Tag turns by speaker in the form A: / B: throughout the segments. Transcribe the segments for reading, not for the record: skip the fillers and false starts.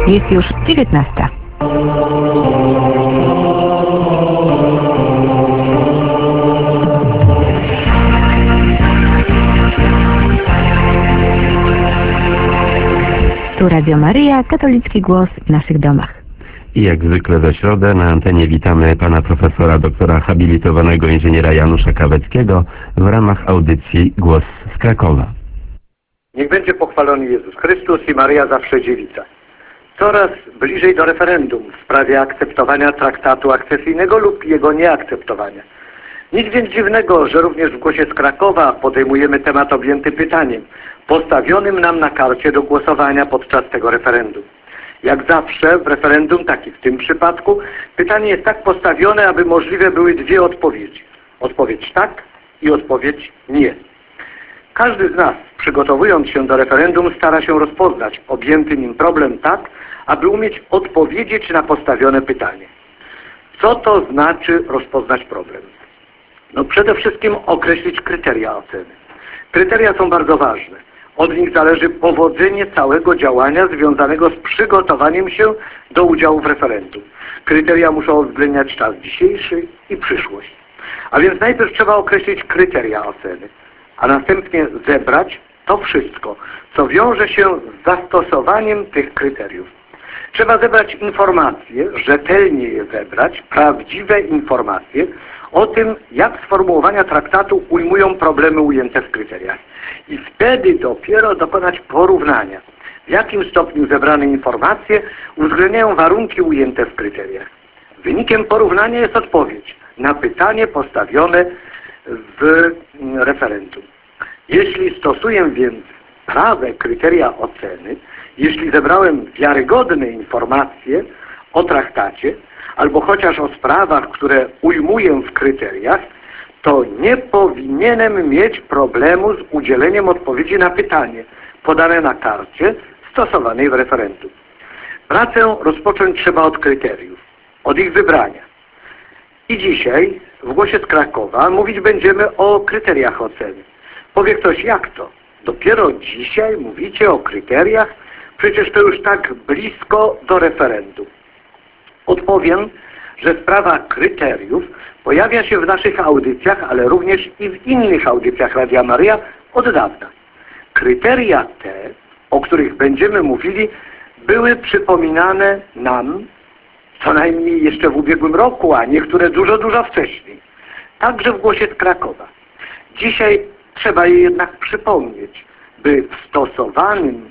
A: Jest już 19. Tu Radio Maryja, katolicki głos w naszych domach.
B: I jak zwykle we środę na antenie witamy pana profesora, doktora habilitowanego inżyniera Janusza Kaweckiego w ramach audycji Głos z Krakowa.
C: Niech będzie pochwalony Jezus Chrystus i Maryja zawsze dziewica. Coraz bliżej do referendum w sprawie akceptowania traktatu akcesyjnego lub jego nieakceptowania. Nic więc dziwnego, że również w Głosie z Krakowa podejmujemy temat objęty pytaniem, postawionym nam na karcie do głosowania podczas tego referendum. Jak zawsze w referendum, tak i w tym przypadku, pytanie jest tak postawione, aby możliwe były dwie odpowiedzi. Odpowiedź tak i odpowiedź nie. Każdy z nas, przygotowując się do referendum, stara się rozpoznać objęty nim problem tak, aby umieć odpowiedzieć na postawione pytanie. Co to znaczy rozpoznać problem? No przede wszystkim określić kryteria oceny. Kryteria są bardzo ważne. Od nich zależy powodzenie całego działania związanego z przygotowaniem się do udziału w referendum. Kryteria muszą uwzględniać czas dzisiejszy i przyszłość. A więc najpierw trzeba określić kryteria oceny, a następnie zebrać to wszystko, co wiąże się z zastosowaniem tych kryteriów. Trzeba zebrać informacje, rzetelnie je zebrać, prawdziwe informacje o tym, jak sformułowania traktatu ujmują problemy ujęte w kryteriach. I wtedy dopiero dokonać porównania, w jakim stopniu zebrane informacje uwzględniają warunki ujęte w kryteriach. Wynikiem porównania jest odpowiedź na pytanie postawione w referendum. Jeśli stosuję więc prawe kryteria oceny, jeśli zebrałem wiarygodne informacje o traktacie, albo chociaż o sprawach, które ujmuję w kryteriach, to nie powinienem mieć problemu z udzieleniem odpowiedzi na pytanie podane na karcie stosowanej w referendum. Pracę rozpocząć trzeba od kryteriów, od ich wybrania. I dzisiaj w Głosie z Krakowa mówić będziemy o kryteriach oceny. Powie ktoś, jak to? Dopiero dzisiaj mówicie o kryteriach? Przecież to już tak blisko do referendum. Odpowiem, że sprawa kryteriów pojawia się w naszych audycjach, ale również i w innych audycjach Radia Maryja od dawna. Kryteria te, o których będziemy mówili, były przypominane nam co najmniej jeszcze w ubiegłym roku, a niektóre dużo wcześniej. Także w Głosie z Krakowa. Dzisiaj trzeba je jednak przypomnieć, by w stosowanym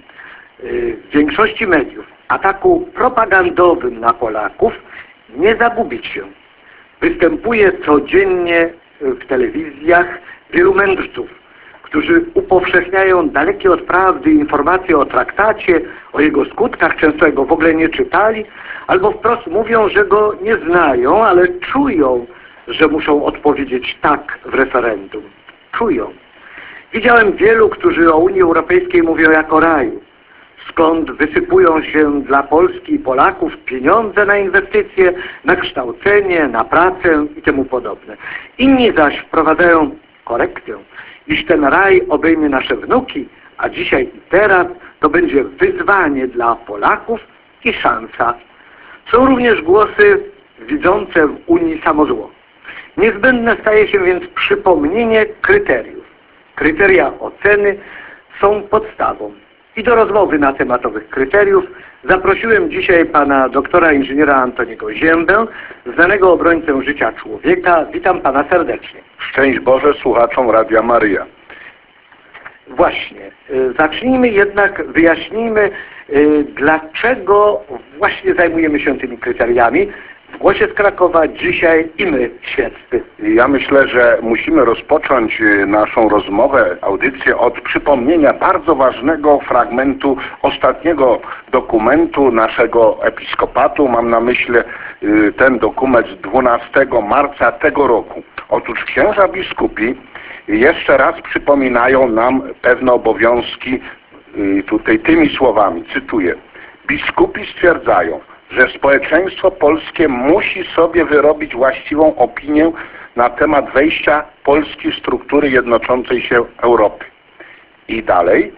C: w większości mediów ataku propagandowym na Polaków nie zagubić się. Występuje codziennie w telewizjach wielu mędrców, którzy upowszechniają dalekie od prawdy informacje o traktacie, o jego skutkach, często jego w ogóle nie czytali, albo wprost mówią, że go nie znają, ale czują, że muszą odpowiedzieć tak w referendum. Czują. Widziałem wielu, którzy o Unii Europejskiej mówią jak o raju, skąd wysypują się dla Polski i Polaków pieniądze na inwestycje, na kształcenie, na pracę i temu podobne. Inni zaś wprowadzają korektę, iż ten raj obejmie nasze wnuki, a dzisiaj i teraz to będzie wyzwanie dla Polaków i szansa. Są również głosy widzące w Unii samo zło. Niezbędne staje się więc przypomnienie kryteriów. Kryteria oceny są podstawą. I do rozmowy na temat owych kryteriów zaprosiłem dzisiaj pana doktora inżyniera Antoniego Ziębę, znanego obrońcę życia człowieka. Witam pana serdecznie.
D: Szczęść Boże słuchaczom Radia Maryja.
C: Właśnie. Zacznijmy jednak, wyjaśnijmy, dlaczego właśnie zajmujemy się tymi kryteriami w Głosie z Krakowa dzisiaj i my, świeccy.
D: Ja myślę, że musimy rozpocząć naszą rozmowę, audycję od przypomnienia bardzo ważnego fragmentu ostatniego dokumentu naszego episkopatu. Mam na myśli ten dokument z 12 marca tego roku. Otóż księża biskupi jeszcze raz przypominają nam pewne obowiązki tutaj tymi słowami, cytuję. Biskupi stwierdzają, że społeczeństwo polskie musi sobie wyrobić właściwą opinię na temat wejścia Polski w struktury jednoczącej się Europy. I dalej,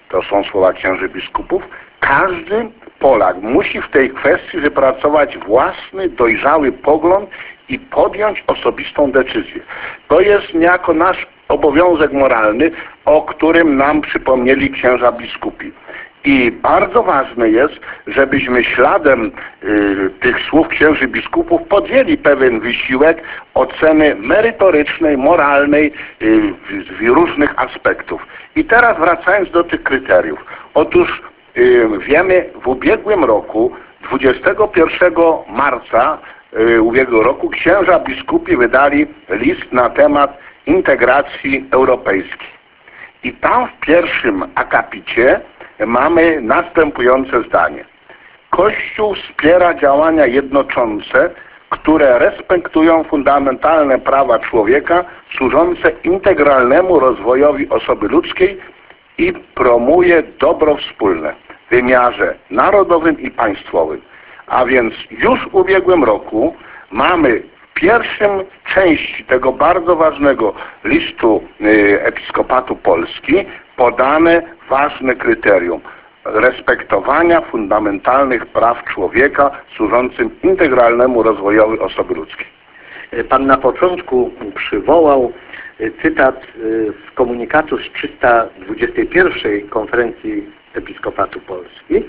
D: to są słowa księży biskupów, każdy Polak musi w tej kwestii wypracować własny, dojrzały pogląd i podjąć osobistą decyzję. To jest niejako nasz obowiązek moralny, o którym nam przypomnieli księża biskupi. I bardzo ważne jest, żebyśmy śladem tych słów księży biskupów podjęli pewien wysiłek oceny merytorycznej, moralnej różnych aspektów. I teraz wracając do tych kryteriów. Otóż wiemy, w ubiegłym roku, 21 marca ubiegłego roku, księża biskupi wydali list na temat integracji europejskiej. I tam w pierwszym akapicie mamy następujące zdanie. Kościół wspiera działania jednoczące, które respektują fundamentalne prawa człowieka, służące integralnemu rozwojowi osoby ludzkiej i promuje dobro wspólne w wymiarze narodowym i państwowym. A więc już w ubiegłym roku mamy w pierwszym części tego bardzo ważnego listu Episkopatu Polski podane ważne kryterium respektowania fundamentalnych praw człowieka służącym integralnemu rozwojowi osoby ludzkiej.
C: Pan na początku przywołał cytat z komunikatu z 321 konferencji Episkopatu Polski.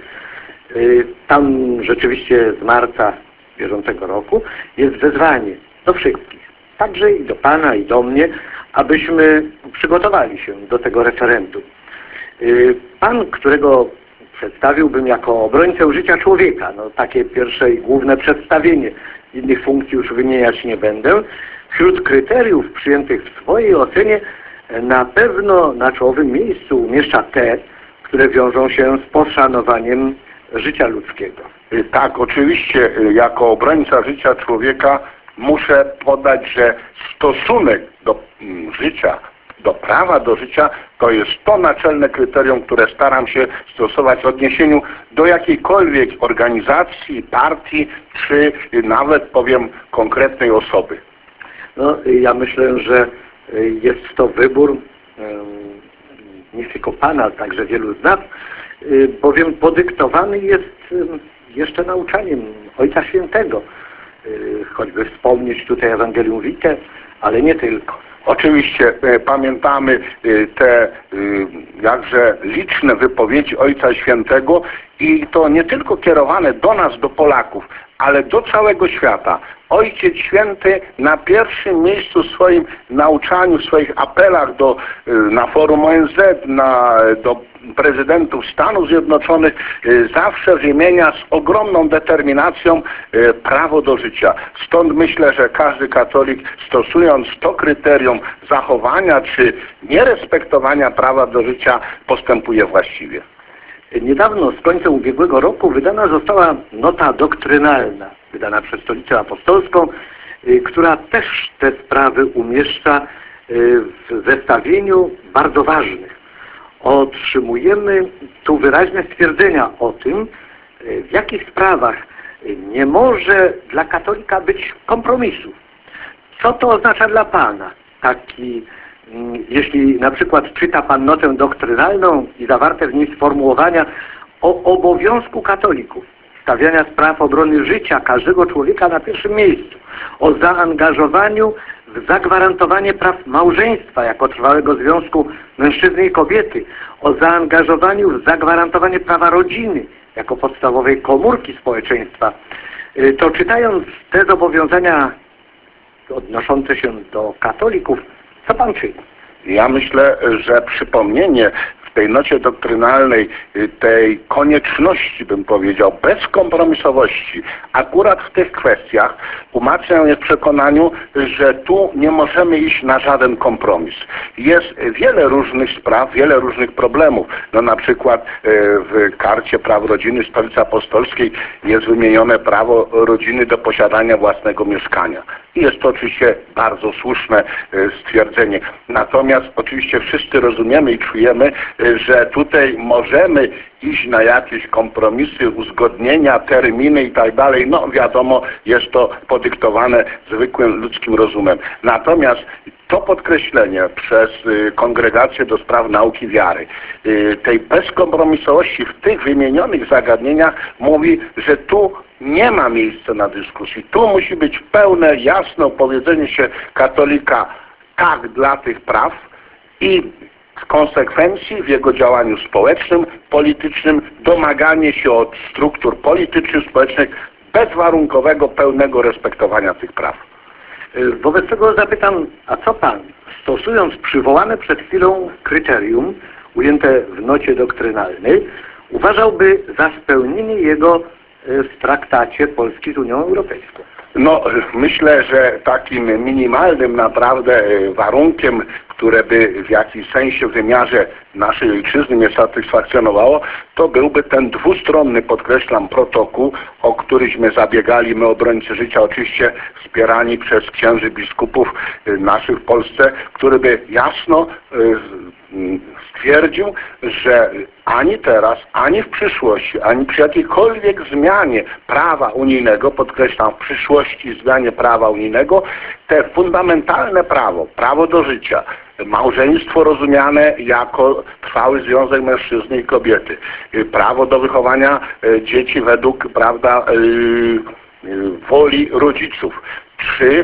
C: Tam rzeczywiście z marca bieżącego roku jest wezwanie do wszystkich, także i do Pana, i do mnie, abyśmy przygotowali się do tego referendum. Pan, którego przedstawiłbym jako obrońcę życia człowieka, no takie pierwsze i główne przedstawienie, innych funkcji już wymieniać nie będę, wśród kryteriów przyjętych w swojej ocenie na pewno na czołowym miejscu umieszcza te, które wiążą się z poszanowaniem życia ludzkiego.
D: Tak, oczywiście jako obrońca życia człowieka muszę podać, że stosunek do życia, do prawa do życia to jest to naczelne kryterium, które staram się stosować w odniesieniu do jakiejkolwiek organizacji, partii, czy nawet powiem konkretnej osoby.
C: No, ja myślę, że jest to wybór nie tylko Pana, ale także wielu z nas, bowiem podyktowany jest jeszcze nauczaniem Ojca Świętego. Choćby wspomnieć tutaj Ewangelium Vitae, ale nie tylko.
D: Oczywiście pamiętamy te jakże liczne wypowiedzi Ojca Świętego i to nie tylko kierowane do nas, do Polaków, ale do całego świata. Ojciec Święty na pierwszym miejscu w swoim nauczaniu, w swoich apelach na forum ONZ, do prezydentów Stanów Zjednoczonych zawsze wymienia z ogromną determinacją prawo do życia. Stąd myślę, że każdy katolik, stosując to kryterium zachowania czy nierespektowania prawa do życia, postępuje właściwie.
C: Niedawno, z końcem ubiegłego roku, wydana została nota doktrynalna, wydana przez Stolicę Apostolską, która też te sprawy umieszcza w zestawieniu bardzo ważnych. Otrzymujemy tu wyraźne stwierdzenia o tym, w jakich sprawach nie może dla katolika być kompromisu. Co to oznacza dla Pana? Jeśli na przykład czyta Pan notę doktrynalną i zawarte w niej sformułowania o obowiązku katolików stawiania spraw obrony życia każdego człowieka na pierwszym miejscu, o zaangażowaniu w zagwarantowanie praw małżeństwa jako trwałego związku mężczyzny i kobiety, o zaangażowaniu w zagwarantowanie prawa rodziny jako podstawowej komórki społeczeństwa, to czytając te zobowiązania odnoszące się do katolików, co Pan czyni?
D: Ja myślę, że przypomnienie w tej nocie doktrynalnej tej konieczności, bym powiedział, bezkompromisowości akurat w tych kwestiach umacniam mnie w przekonaniu, że tu nie możemy iść na żaden kompromis. Jest wiele różnych spraw, wiele różnych problemów. No na przykład w Karcie Praw Rodziny Stolicy Apostolskiej jest wymienione prawo rodziny do posiadania własnego mieszkania. I jest to oczywiście bardzo słuszne stwierdzenie. Natomiast oczywiście wszyscy rozumiemy i czujemy, że tutaj możemy iść na jakieś kompromisy, uzgodnienia, terminy i tak dalej. No wiadomo, jest to podyktowane zwykłym ludzkim rozumem. Natomiast to podkreślenie przez Kongregację do Spraw Nauki Wiary, tej bezkompromisowości w tych wymienionych zagadnieniach mówi, że tu nie ma miejsca na dyskusji. Tu musi być pełne, jasne opowiedzenie się katolika tak dla tych praw i w konsekwencji w jego działaniu społecznym, politycznym, domaganie się od struktur politycznych, społecznych bezwarunkowego, pełnego respektowania tych praw.
C: Wobec tego zapytam, a co pan, stosując przywołane przed chwilą kryterium ujęte w nocie doktrynalnej, uważałby za spełnienie jego w traktacie Polski z Unią Europejską?
D: No, myślę, że takim minimalnym naprawdę warunkiem, które by w jakimś sensie w wymiarze naszej ojczyzny mnie satysfakcjonowało, to byłby ten dwustronny, podkreślam, protokół, o któryśmy zabiegali, my obrońcy życia, oczywiście wspierani przez księży biskupów naszych w Polsce, który by jasno stwierdził, że ani teraz, ani w przyszłości, ani przy jakiejkolwiek zmianie prawa unijnego, podkreślam, w przyszłości zmianie prawa unijnego, te fundamentalne prawo, prawo do życia, małżeństwo rozumiane jako trwały związek mężczyzny i kobiety, prawo do wychowania dzieci według, prawda, woli rodziców. Czy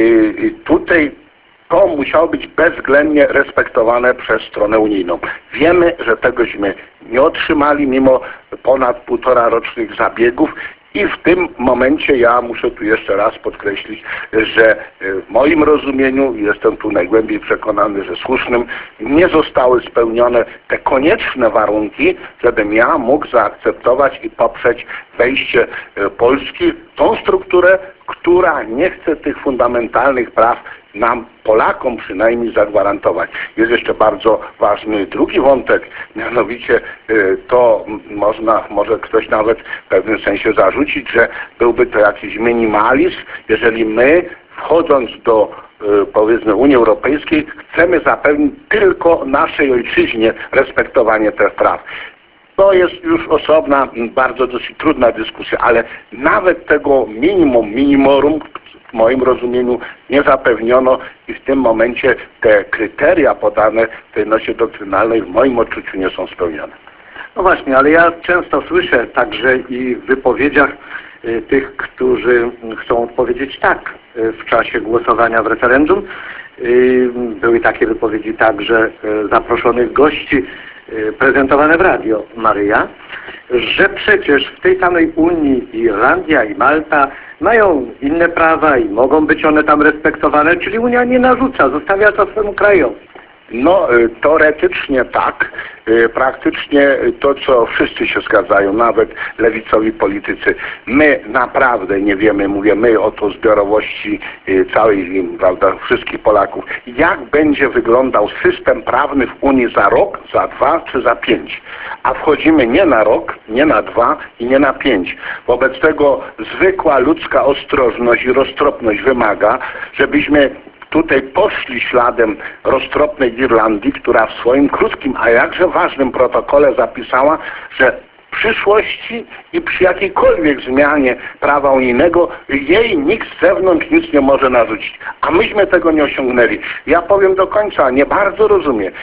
D: tutaj to musiało być bezwzględnie respektowane przez stronę unijną. Wiemy, że tegośmy nie otrzymali mimo ponad 1,5 rocznych zabiegów i w tym momencie ja muszę tu jeszcze raz podkreślić, że w moim rozumieniu, jestem tu najgłębiej przekonany, że słusznym, nie zostały spełnione te konieczne warunki, żebym ja mógł zaakceptować i poprzeć wejście Polski w tą strukturę, która nie chce tych fundamentalnych praw nam, Polakom przynajmniej, zagwarantować. Jest jeszcze bardzo ważny drugi wątek, mianowicie to może ktoś nawet w pewnym sensie zarzucić, że byłby to jakiś minimalizm, jeżeli my, wchodząc do powiedzmy Unii Europejskiej, chcemy zapewnić tylko naszej ojczyźnie respektowanie tych praw. To jest już osobna, bardzo dosyć trudna dyskusja, ale nawet tego minimorum w moim rozumieniu nie zapewniono i w tym momencie te kryteria podane w tej nocie doktrynalnej w moim odczuciu nie są spełnione.
C: No właśnie, ale ja często słyszę także i w wypowiedziach tych, którzy chcą odpowiedzieć tak w czasie głosowania w referendum. Były takie wypowiedzi także zaproszonych gości prezentowane w Radio Maryja, że przecież w tej samej Unii Irlandia i Malta mają inne prawa i mogą być one tam respektowane, czyli Unia nie narzuca, zostawia to swemu krajowi.
D: No, teoretycznie tak, praktycznie to, co wszyscy się zgadzają, nawet lewicowi politycy. My naprawdę nie wiemy, mówię my, o to zbiorowości całej, prawda, wszystkich Polaków, jak będzie wyglądał system prawny w Unii za rok, za 2 czy za 5. A wchodzimy nie na rok, nie na 2 i nie na 5. Wobec tego zwykła ludzka ostrożność i roztropność wymaga, żebyśmy tutaj poszli śladem roztropnej Irlandii, która w swoim krótkim, a jakże ważnym protokole zapisała, że w przyszłości i przy jakiejkolwiek zmianie prawa unijnego jej nikt z zewnątrz nic nie może narzucić. A myśmy tego nie osiągnęli. Ja powiem do końca, nie bardzo rozumiem,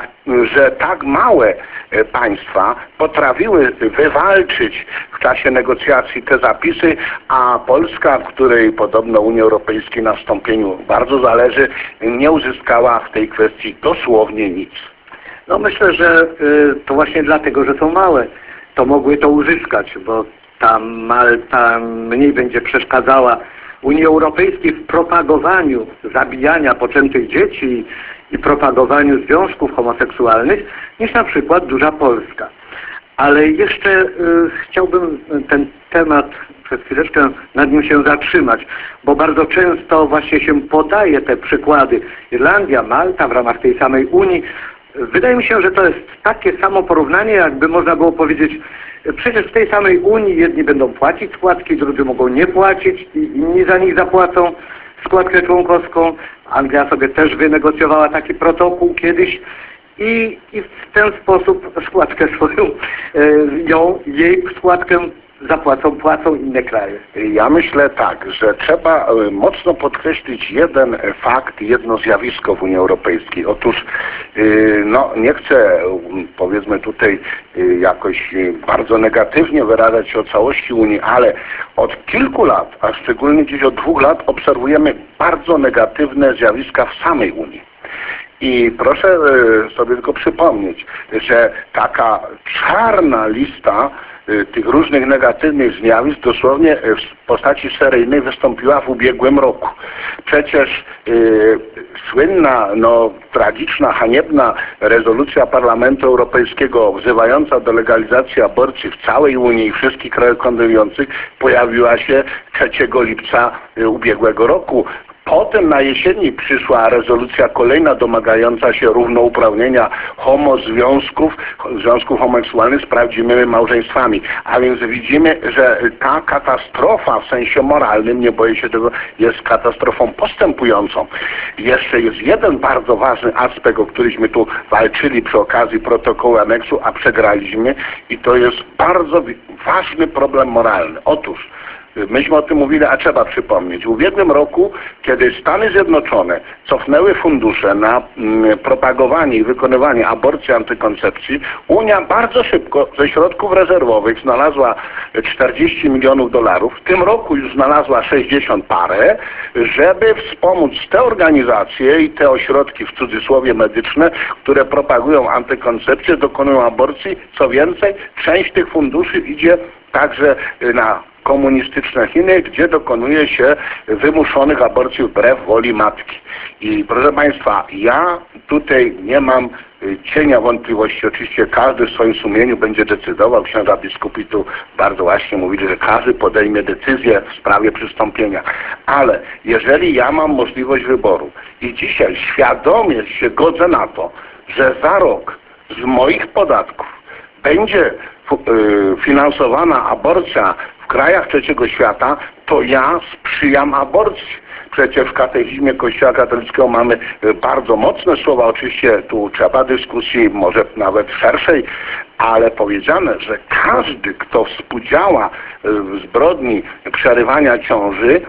D: że tak małe państwa potrafiły wywalczyć w czasie negocjacji te zapisy, a Polska, w której podobno Unii Europejskiej na wstąpieniu bardzo zależy, nie uzyskała w tej kwestii dosłownie nic.
C: No myślę, że to właśnie dlatego, że są małe, to mogły to uzyskać, bo ta Malta mniej będzie przeszkadzała Unii Europejskiej w propagowaniu zabijania poczętych dzieci i propagowaniu związków homoseksualnych niż na przykład duża Polska. Ale jeszcze chciałbym ten temat przez chwileczkę nad nim się zatrzymać, bo bardzo często właśnie się podaje te przykłady. Irlandia, Malta w ramach tej samej Unii. Wydaje mi się, że to jest takie samo porównanie, jakby można było powiedzieć, przecież w tej samej Unii jedni będą płacić składki, drudzy mogą nie płacić i inni za nich zapłacą składkę członkowską. Anglia sobie też wynegocjowała taki protokół kiedyś i w ten sposób składkę swoją, jej składkę płacą inne kraje.
D: Ja myślę tak, że trzeba mocno podkreślić jeden fakt, jedno zjawisko w Unii Europejskiej. Otóż, no nie chcę, powiedzmy tutaj jakoś bardzo negatywnie wyrażać się o całości Unii, ale od kilku lat, a szczególnie gdzieś od 2 lat obserwujemy bardzo negatywne zjawiska w samej Unii. I proszę sobie tylko przypomnieć, że taka czarna lista tych różnych negatywnych zjawisk dosłownie w postaci seryjnej wystąpiła w ubiegłym roku. Przecież słynna, tragiczna, haniebna rezolucja Parlamentu Europejskiego wzywająca do legalizacji aborcji w całej Unii i wszystkich krajach kondylujących pojawiła się 3 lipca ubiegłego roku. Potem na jesieni przyszła rezolucja kolejna domagająca się równouprawnienia związków homoseksualnych z prawdziwymi małżeństwami. A więc widzimy, że ta katastrofa w sensie moralnym, nie boję się tego, jest katastrofą postępującą. Jeszcze jest jeden bardzo ważny aspekt, o któryśmy tu walczyli przy okazji protokołu aneksu, a przegraliśmy, i to jest bardzo ważny problem moralny. Otóż myśmy o tym mówili, a trzeba przypomnieć. W ubiegłym roku, kiedy Stany Zjednoczone cofnęły fundusze na propagowanie i wykonywanie aborcji, antykoncepcji, Unia bardzo szybko ze środków rezerwowych znalazła 40 milionów dolarów. W tym roku już znalazła 60 parę, żeby wspomóc te organizacje i te ośrodki, w cudzysłowie medyczne, które propagują antykoncepcję, dokonują aborcji. Co więcej, część tych funduszy idzie także na komunistyczne Chiny, gdzie dokonuje się wymuszonych aborcji wbrew woli matki. I proszę Państwa, ja tutaj nie mam cienia wątpliwości. Oczywiście każdy w swoim sumieniu będzie decydował. Księża biskupi tu bardzo właśnie mówili, że każdy podejmie decyzję w sprawie przystąpienia. Ale jeżeli ja mam możliwość wyboru i dzisiaj świadomie się godzę na to, że za rok z moich podatków będzie finansowana aborcja w krajach trzeciego świata, to ja sprzyjam aborcji. Przecież w katechizmie Kościoła katolickiego mamy bardzo mocne słowa, oczywiście tu trzeba dyskusji, może nawet szerszej, ale powiedziane, że każdy, kto współdziała w zbrodni przerywania ciąży,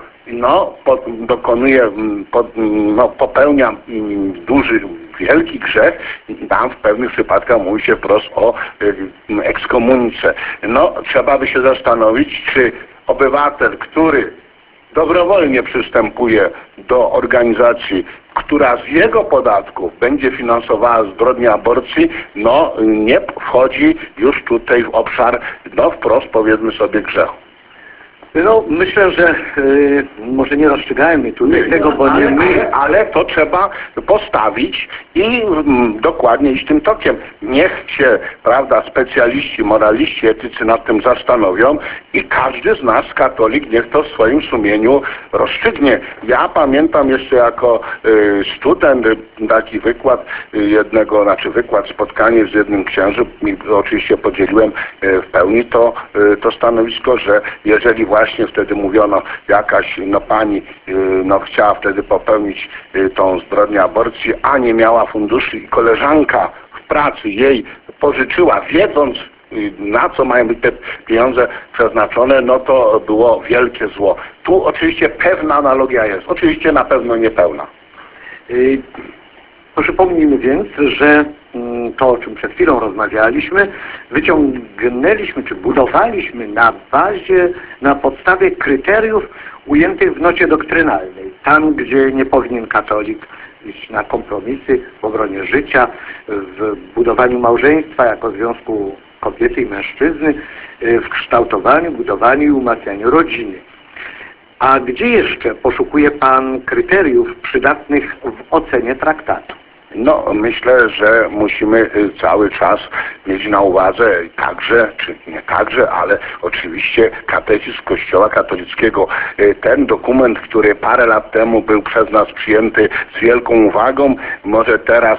D: popełnia duży, wielki grzech i tam w pewnych przypadkach mówi się wprost o ekskomunice. Trzeba by się zastanowić, czy obywatel, który dobrowolnie przystępuje do organizacji, która z jego podatków będzie finansowała zbrodnię aborcji, nie wchodzi już tutaj w obszar, wprost powiedzmy sobie, grzechu.
C: Myślę, że może nie rozstrzygajmy tu tego, bo nie my,
D: ale to trzeba postawić i dokładnie iść tym tokiem. Niech się, prawda, specjaliści, moraliści, etycy nad tym zastanowią i każdy z nas, katolik, niech to w swoim sumieniu rozstrzygnie. Ja pamiętam jeszcze jako student taki wykład spotkanie z jednym księdzem i oczywiście podzieliłem w pełni to stanowisko, że jeżeli właśnie wtedy mówiono, jakaś pani chciała wtedy popełnić tą zbrodnię aborcji, a nie miała funduszy i koleżanka w pracy jej pożyczyła, wiedząc, na co mają być te pieniądze przeznaczone, to było wielkie zło. Tu oczywiście pewna analogia jest, oczywiście na pewno niepełna.
C: Przypomnijmy więc, że to, o czym przed chwilą rozmawialiśmy, wyciągnęliśmy, czy budowaliśmy na podstawie kryteriów ujętych w nocie doktrynalnej. Tam, gdzie nie powinien katolik iść na kompromisy w obronie życia, w budowaniu małżeństwa jako związku kobiety i mężczyzny, w kształtowaniu, budowaniu i umacnianiu rodziny. A gdzie jeszcze poszukuje Pan kryteriów przydatnych w ocenie traktatu?
D: Myślę, że musimy cały czas mieć na uwadze także, czy nie także, ale oczywiście katechizm Kościoła katolickiego. Ten dokument, który parę lat temu był przez nas przyjęty z wielką uwagą, może teraz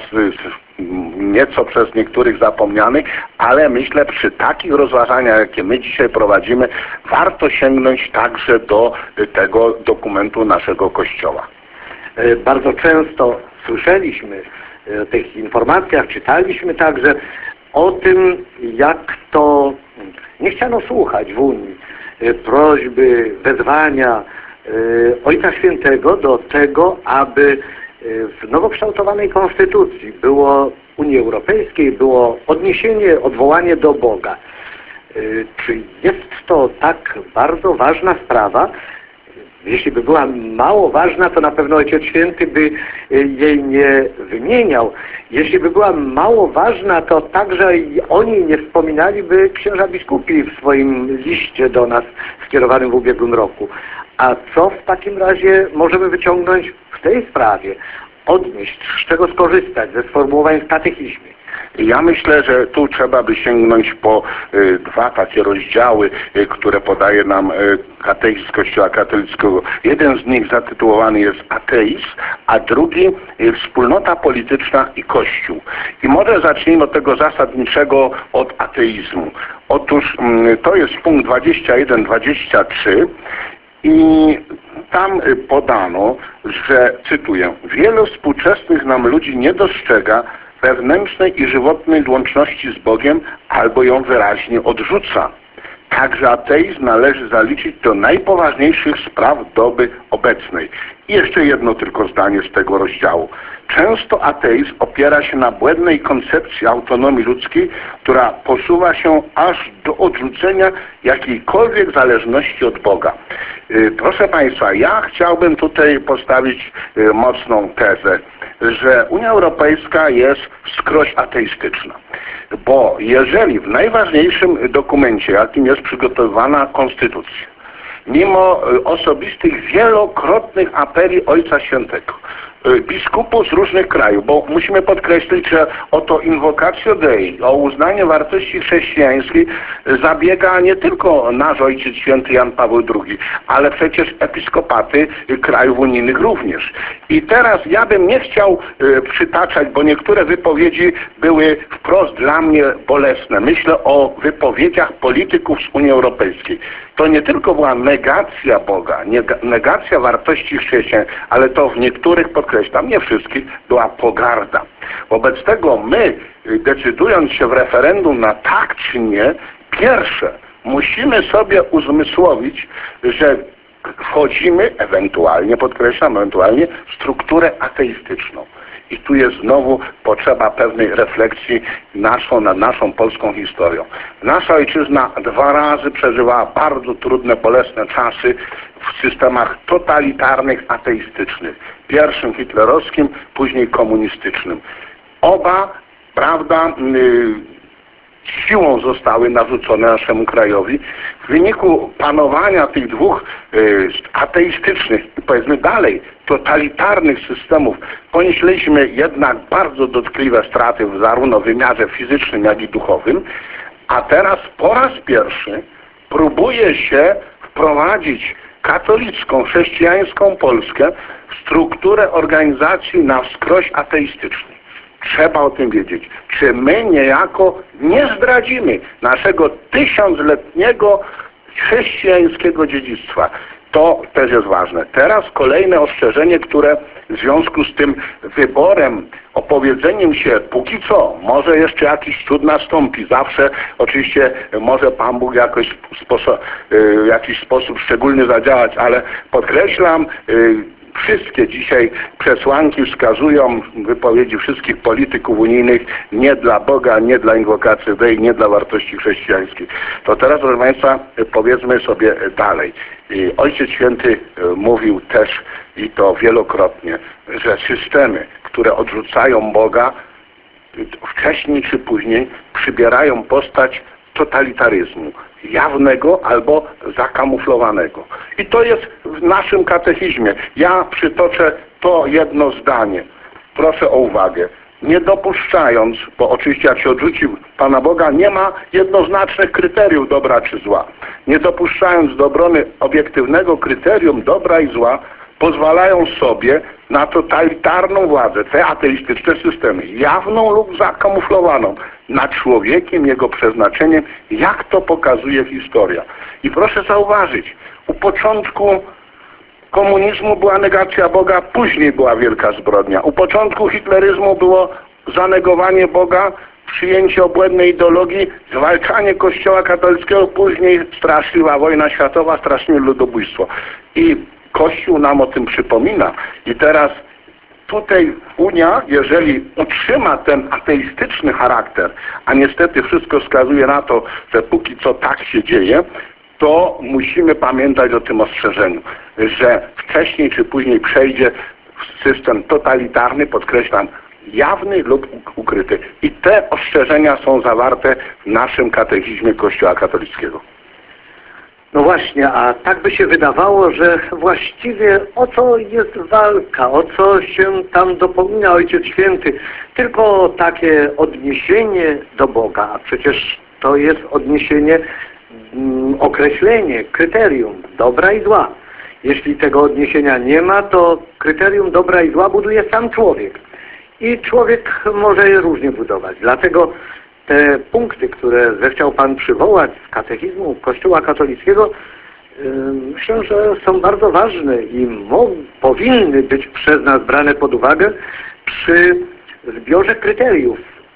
D: nieco przez niektórych zapomniany, ale myślę, przy takich rozważaniach, jakie my dzisiaj prowadzimy, warto sięgnąć także do tego dokumentu naszego Kościoła.
C: Bardzo często słyszeliśmy tych informacjach czytaliśmy także o tym, jak to nie chciano słuchać w Unii prośby, wezwania Ojca Świętego do tego, aby w nowo kształtowanej konstytucji było Unii Europejskiej było odniesienie, odwołanie do Boga. Czy jest to tak bardzo ważna sprawa? Jeśli by była mało ważna, to na pewno Ojciec Święty by jej nie wymieniał. Jeśli by była mało ważna, to także o niej nie wspominaliby księża biskupi w swoim liście do nas skierowanym w ubiegłym roku. A co w takim razie możemy wyciągnąć w tej sprawie? Odnieść, z czego skorzystać ze sformułowań w katechizmie?
D: Ja myślę, że tu trzeba by sięgnąć po dwa takie rozdziały, które podaje nam katechizm Kościoła katolickiego. Jeden z nich zatytułowany jest Ateizm, a drugi Wspólnota polityczna i Kościół. I może zacznijmy od tego zasadniczego, od ateizmu. Otóż to jest punkt 21-23 i tam podano, że, cytuję, wielu współczesnych nam ludzi nie dostrzega wewnętrznej i żywotnej łączności z Bogiem albo ją wyraźnie odrzuca. Także ateizm należy zaliczyć do najpoważniejszych spraw doby obecnej. I jeszcze jedno tylko zdanie z tego rozdziału. Często ateizm opiera się na błędnej koncepcji autonomii ludzkiej, która posuwa się aż do odrzucenia jakiejkolwiek zależności od Boga. Proszę Państwa, ja chciałbym tutaj postawić mocną tezę, że Unia Europejska jest wskroś ateistyczna. Bo jeżeli w najważniejszym dokumencie, jakim jest przygotowywana konstytucja, mimo osobistych, wielokrotnych apeli Ojca Świętego, biskupów z różnych krajów, bo musimy podkreślić, że o to inwocatio Dei, o uznanie wartości chrześcijańskiej zabiega nie tylko nasz Ojciec Święty Jan Paweł II, ale przecież episkopaty krajów unijnych również. I teraz ja bym nie chciał przytaczać, bo niektóre wypowiedzi były wprost dla mnie bolesne. Myślę o wypowiedziach polityków z Unii Europejskiej. To nie tylko była negacja Boga, negacja wartości chrześcijan, ale to w niektórych, podkreślam, nie wszystkich, była pogarda. Wobec tego my, decydując się w referendum na tak czy nie, pierwsze, musimy sobie uzmysłowić, że wchodzimy ewentualnie, podkreślam, ewentualnie w strukturę ateistyczną. I tu jest znowu potrzeba pewnej refleksji nad naszą polską historią. Nasza ojczyzna 2 razy przeżywała bardzo trudne, bolesne czasy w systemach totalitarnych, ateistycznych. Pierwszym hitlerowskim, później komunistycznym. Oba, prawda, siłą zostały narzucone naszemu krajowi. W wyniku panowania tych dwóch ateistycznych i powiedzmy dalej totalitarnych systemów ponieśliśmy jednak bardzo dotkliwe straty zarówno w wymiarze fizycznym, jak i duchowym, a teraz po raz pierwszy próbuje się wprowadzić katolicką, chrześcijańską Polskę w strukturę organizacji na wskroś ateistycznej. Trzeba o tym wiedzieć. Czy my niejako nie zdradzimy naszego 1000-letniego chrześcijańskiego dziedzictwa? To też jest ważne. Teraz kolejne ostrzeżenie, które w związku z tym wyborem, opowiedzeniem się, póki co, może jeszcze jakiś cud nastąpi. Zawsze oczywiście może Pan Bóg w jakiś sposób szczególny zadziałać, ale podkreślam, wszystkie dzisiaj przesłanki wskazują wypowiedzi wszystkich polityków unijnych nie dla Boga, nie dla inwokacji Dei, nie dla wartości chrześcijańskich. To teraz, proszę Państwa, powiedzmy sobie dalej. Ojciec Święty mówił też, i to wielokrotnie, że systemy, które odrzucają Boga, wcześniej czy później przybierają postać totalitaryzmu, jawnego albo zakamuflowanego. I to jest w naszym katechizmie. Ja przytoczę to jedno zdanie. Proszę o uwagę. Nie dopuszczając, bo oczywiście jak się odrzuci Pana Boga, nie ma jednoznacznych kryteriów dobra czy zła. Nie dopuszczając do obrony obiektywnego kryterium dobra i zła, pozwalają sobie na totalitarną władzę, te ateistyczne systemy, jawną lub zakamuflowaną, nad człowiekiem, jego przeznaczeniem, jak to pokazuje historia. I proszę zauważyć, u początku komunizmu była negacja Boga, później była wielka zbrodnia. U początku hitleryzmu było zanegowanie Boga, przyjęcie obłędnej ideologii, zwalczanie Kościoła katolickiego, później straszliwa wojna światowa, straszliwe ludobójstwo. I Kościół nam o tym przypomina. I teraz tutaj Unia, jeżeli utrzyma ten ateistyczny charakter, a niestety wszystko wskazuje na to, że póki co tak się dzieje, to musimy pamiętać o tym ostrzeżeniu, że wcześniej czy później przejdzie w system totalitarny, podkreślam, jawny lub ukryty. I te ostrzeżenia są zawarte w naszym katechizmie Kościoła katolickiego.
C: No właśnie, a tak by się wydawało, że właściwie o co jest walka, o co się tam dopomina Ojciec Święty? Tylko takie odniesienie do Boga, a przecież to jest odniesienie, określenie, kryterium dobra i zła. Jeśli tego odniesienia nie ma, to kryterium dobra i zła buduje sam człowiek. I człowiek może je różnie budować. Dlatego te punkty, które zechciał Pan przywołać z katechizmu Kościoła katolickiego, myślę, że są bardzo ważne i powinny być przez nas brane pod uwagę przy zbiorze kryteriów,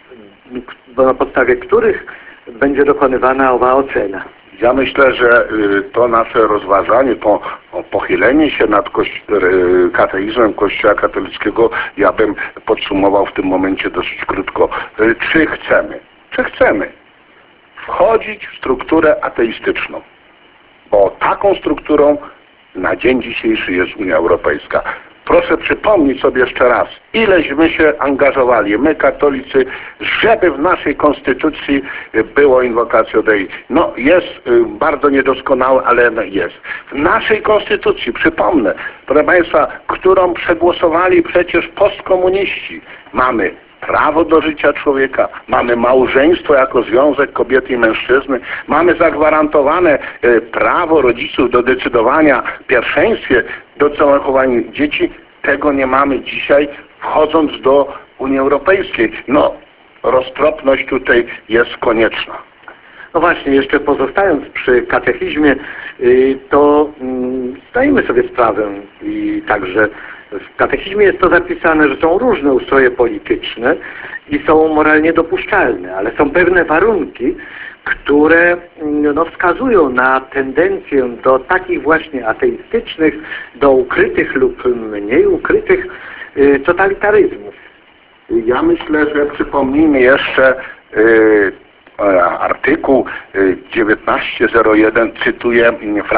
C: na podstawie których będzie dokonywana owa ocena.
D: Ja myślę, że to nasze rozważanie, to pochylenie się nad katechizmem Kościoła katolickiego, ja bym podsumował w tym momencie dosyć krótko. Czy chcemy wchodzić w strukturę ateistyczną? Bo taką strukturą na dzień dzisiejszy jest Unia Europejska. Proszę przypomnieć sobie jeszcze raz, ileśmy się angażowali, my katolicy, żeby w naszej konstytucji było inwocatio Dei. No jest bardzo niedoskonałe, ale jest. W naszej konstytucji, przypomnę, proszę Państwa, którą przegłosowali przecież postkomuniści, mamy prawo do życia człowieka, mamy małżeństwo jako związek kobiety i mężczyzny, mamy zagwarantowane prawo rodziców do decydowania w pierwszeństwie do wychowania dzieci. Tego nie mamy dzisiaj, wchodząc do Unii Europejskiej. No, roztropność tutaj jest konieczna.
C: No właśnie, jeszcze pozostając przy katechizmie, to zdajemy sobie sprawę i także w katechizmie jest to zapisane, że są różne ustroje polityczne i są moralnie dopuszczalne, ale są pewne warunki, które wskazują na tendencję do takich właśnie ateistycznych, do ukrytych lub mniej ukrytych totalitaryzmów.
D: Ja myślę, że przypomnijmy jeszcze artykuł 1901, cytuję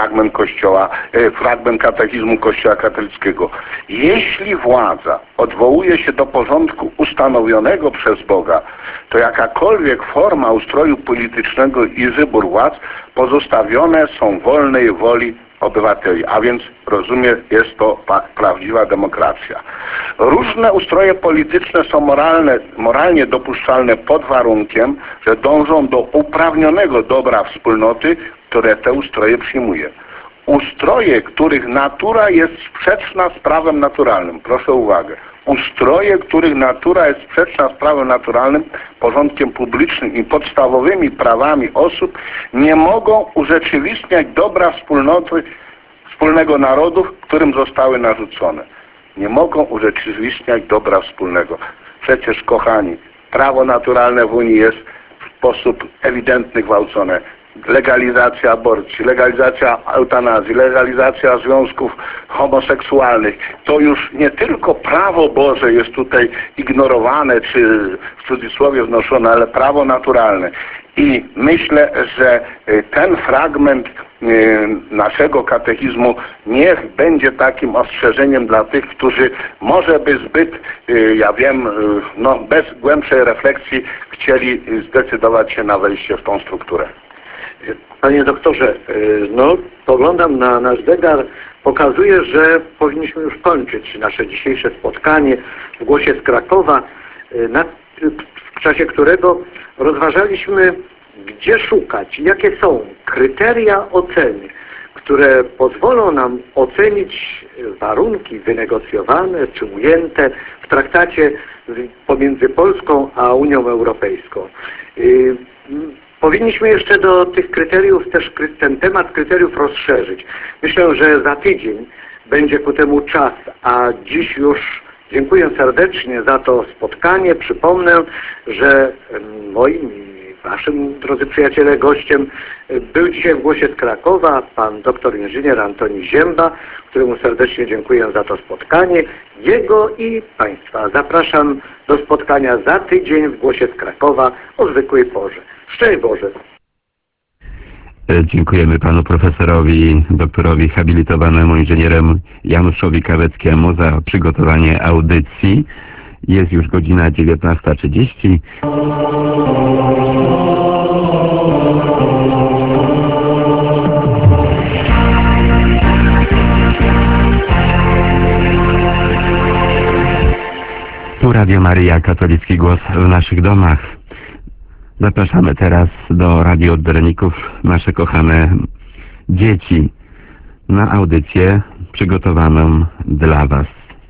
D: fragment katechizmu Kościoła katolickiego. Jeśli władza odwołuje się do porządku ustanowionego przez Boga, to jakakolwiek forma ustroju politycznego i wybór władz pozostawione są wolnej woli obywateli, a więc rozumiem, jest to prawdziwa demokracja. Różne ustroje polityczne są moralnie dopuszczalne pod warunkiem, że dążą do uprawnionego dobra wspólnoty, które te ustroje przyjmuje. Ustroje, których natura jest sprzeczna z prawem naturalnym, proszę uwagę, ustroje, których natura jest sprzeczna z prawem naturalnym, porządkiem publicznym i podstawowymi prawami osób, nie mogą urzeczywistniać dobra wspólnego narodu, którym zostały narzucone. Nie mogą urzeczywistniać dobra wspólnego. Przecież, kochani, prawo naturalne w Unii jest w sposób ewidentny gwałcone. Legalizacja aborcji, legalizacja eutanazji, legalizacja związków homoseksualnych. To już nie tylko prawo Boże jest tutaj ignorowane, czy w cudzysłowie wnoszone, ale prawo naturalne. I myślę, że ten fragment naszego katechizmu niech będzie takim ostrzeżeniem dla tych, którzy może by zbyt, ja wiem, bez głębszej refleksji chcieli zdecydować się na wejście w tą strukturę.
C: Panie doktorze, poglądam na nasz zegar, pokazuje, że powinniśmy już kończyć nasze dzisiejsze spotkanie w Głosie z Krakowa, w czasie którego rozważaliśmy, gdzie szukać, jakie są kryteria oceny, które pozwolą nam ocenić warunki wynegocjowane czy ujęte w traktacie pomiędzy Polską a Unią Europejską. Powinniśmy jeszcze do tych kryteriów też ten temat kryteriów rozszerzyć. Myślę, że za tydzień będzie ku temu czas, a dziś już dziękuję serdecznie za to spotkanie. Przypomnę, że moim i waszym, drodzy przyjaciele, gościem był dzisiaj w Głosie z Krakowa pan doktor inżynier Antoni Zięba, któremu serdecznie dziękuję za to spotkanie. Jego i państwa zapraszam do spotkania za tydzień w Głosie z Krakowa o zwykłej porze. Szczęść Boże!
B: Dziękujemy panu profesorowi, doktorowi habilitowanemu inżynieremu Januszowi Kaweckiemu za przygotowanie audycji. Jest już godzina 19:30. Tu Radio Maryja, katolicki głos w naszych domach. Zapraszamy teraz do radioodbiorników nasze kochane dzieci na audycję przygotowaną dla was.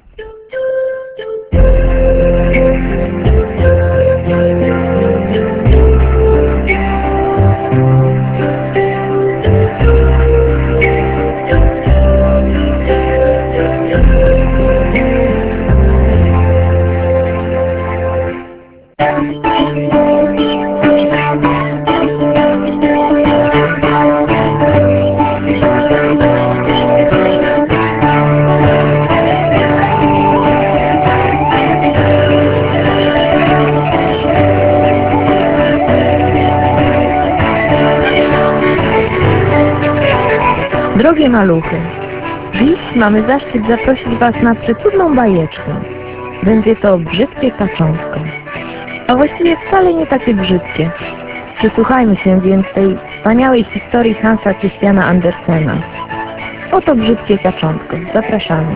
A: Drogie maluchy, dziś mamy zaszczyt zaprosić was na przecudną bajeczkę. Będzie to brzydkie kaczątko. A właściwie wcale nie takie brzydkie. Przysłuchajmy się więc tej wspaniałej historii Hansa Christiana Andersena. Oto brzydkie kaczątko. Zapraszamy.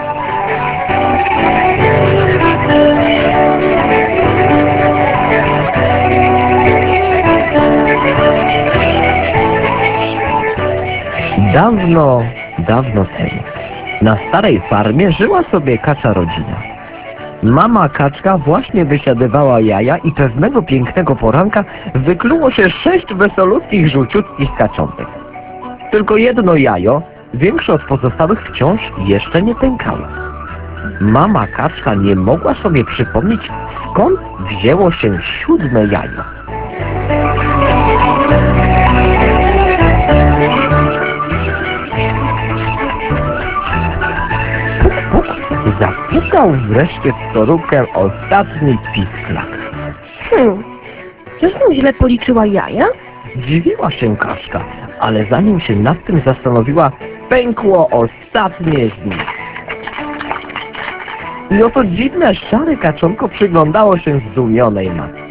E: Dawno, dawno temu na starej farmie żyła sobie kacza rodzina. Mama kaczka właśnie wysiadywała jaja i pewnego pięknego poranka wykluło się 6 wesolutkich, żółciutkich kaczątek. Tylko jedno jajo, większe od pozostałych, wciąż jeszcze nie pękało. Mama kaczka nie mogła sobie przypomnieć, skąd wzięło się 7. jajo. Zapukał wreszcie w skorupkę ostatni pisklak.
A: Czyżbym źle policzyła jaja?
E: Dziwiła się kaczka, ale zanim się nad tym zastanowiła, pękło ostatnie z nich. I oto dziwne, szare kaczonko przyglądało się zdumionej matce.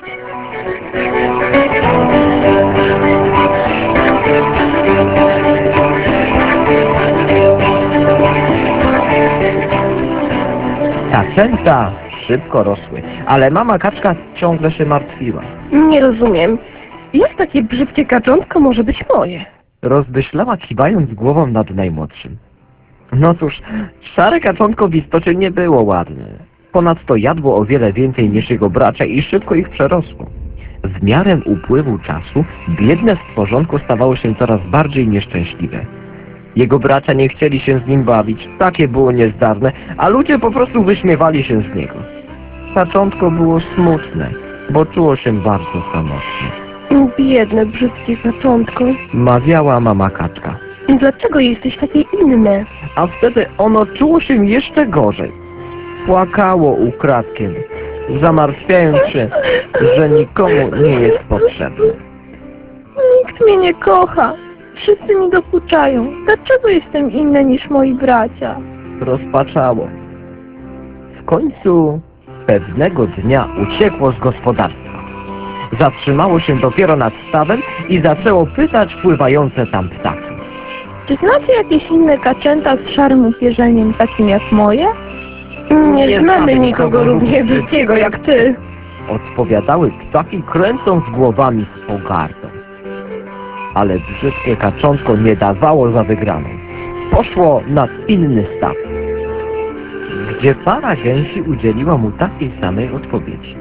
E: Kaczęta szybko rosły, ale mama kaczka ciągle się martwiła.
A: Nie rozumiem. Jak takie brzydkie kaczątko może być moje?
E: Rozmyślała, kiwając głową nad najmłodszym. No cóż, szare kaczątko w istocie nie było ładne. Ponadto jadło o wiele więcej niż jego bracia i szybko ich przerosło. Z miarą upływu czasu biedne stworzonko stawało się coraz bardziej nieszczęśliwe. Jego bracia nie chcieli się z nim bawić, takie było niezdarne, a ludzie po prostu wyśmiewali się z niego. Kaczątko było smutne, bo czuło się bardzo samotne.
A: Biedne, brzydkie kaczątko.
E: Mawiała mama kaczka.
A: Dlaczego jesteś takie inne?
E: A wtedy ono czuło się jeszcze gorzej. Płakało ukradkiem, zamartwiając się, że nikomu nie jest potrzebny.
A: Nikt mnie nie kocha. Wszyscy mi dokuczają. Dlaczego jestem inna niż moi bracia?
E: Rozpaczało. W końcu pewnego dnia uciekło z gospodarstwa. Zatrzymało się dopiero nad stawem i zaczęło pytać pływające tam ptaki.
A: Czy znacie jakieś inne kaczęta z szarym upierzeniem, takim jak moje? Nie znamy nikogo równie brzydkiego jak ty.
E: Odpowiadały ptaki, kręcąc głowami z pogardą. Ale brzydkie kaczątko nie dawało za wygraną. Poszło nad inny staw, gdzie para gęsi udzieliła mu takiej samej odpowiedzi.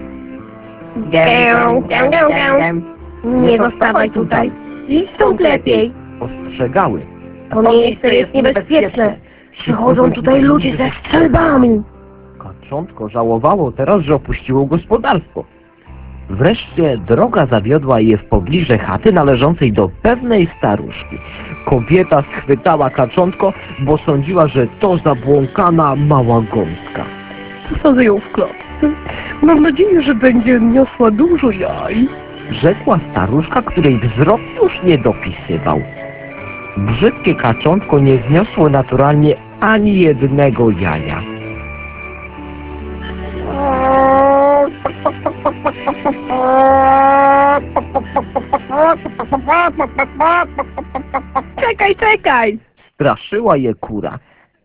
A: Nie zostawaj tutaj. Idź stąd lepiej.
E: Ostrzegały.
A: To miejsce jest niebezpieczne. Przychodzą tutaj ludzie ze strzelbami.
E: Kaczątko żałowało teraz, że opuściło gospodarstwo. Wreszcie droga zawiodła je w pobliże chaty należącej do pewnej staruszki. Kobieta schwytała kaczątko, bo sądziła, że to zabłąkana mała gąska.
A: Posadzę ją w klatce. Mam nadzieję, że będzie niosła dużo jaj.
E: Rzekła staruszka, której wzrok już nie dopisywał. Brzydkie kaczątko nie zniosło naturalnie ani jednego jaja.
A: Czekaj, czekaj!
E: Straszyła je kura.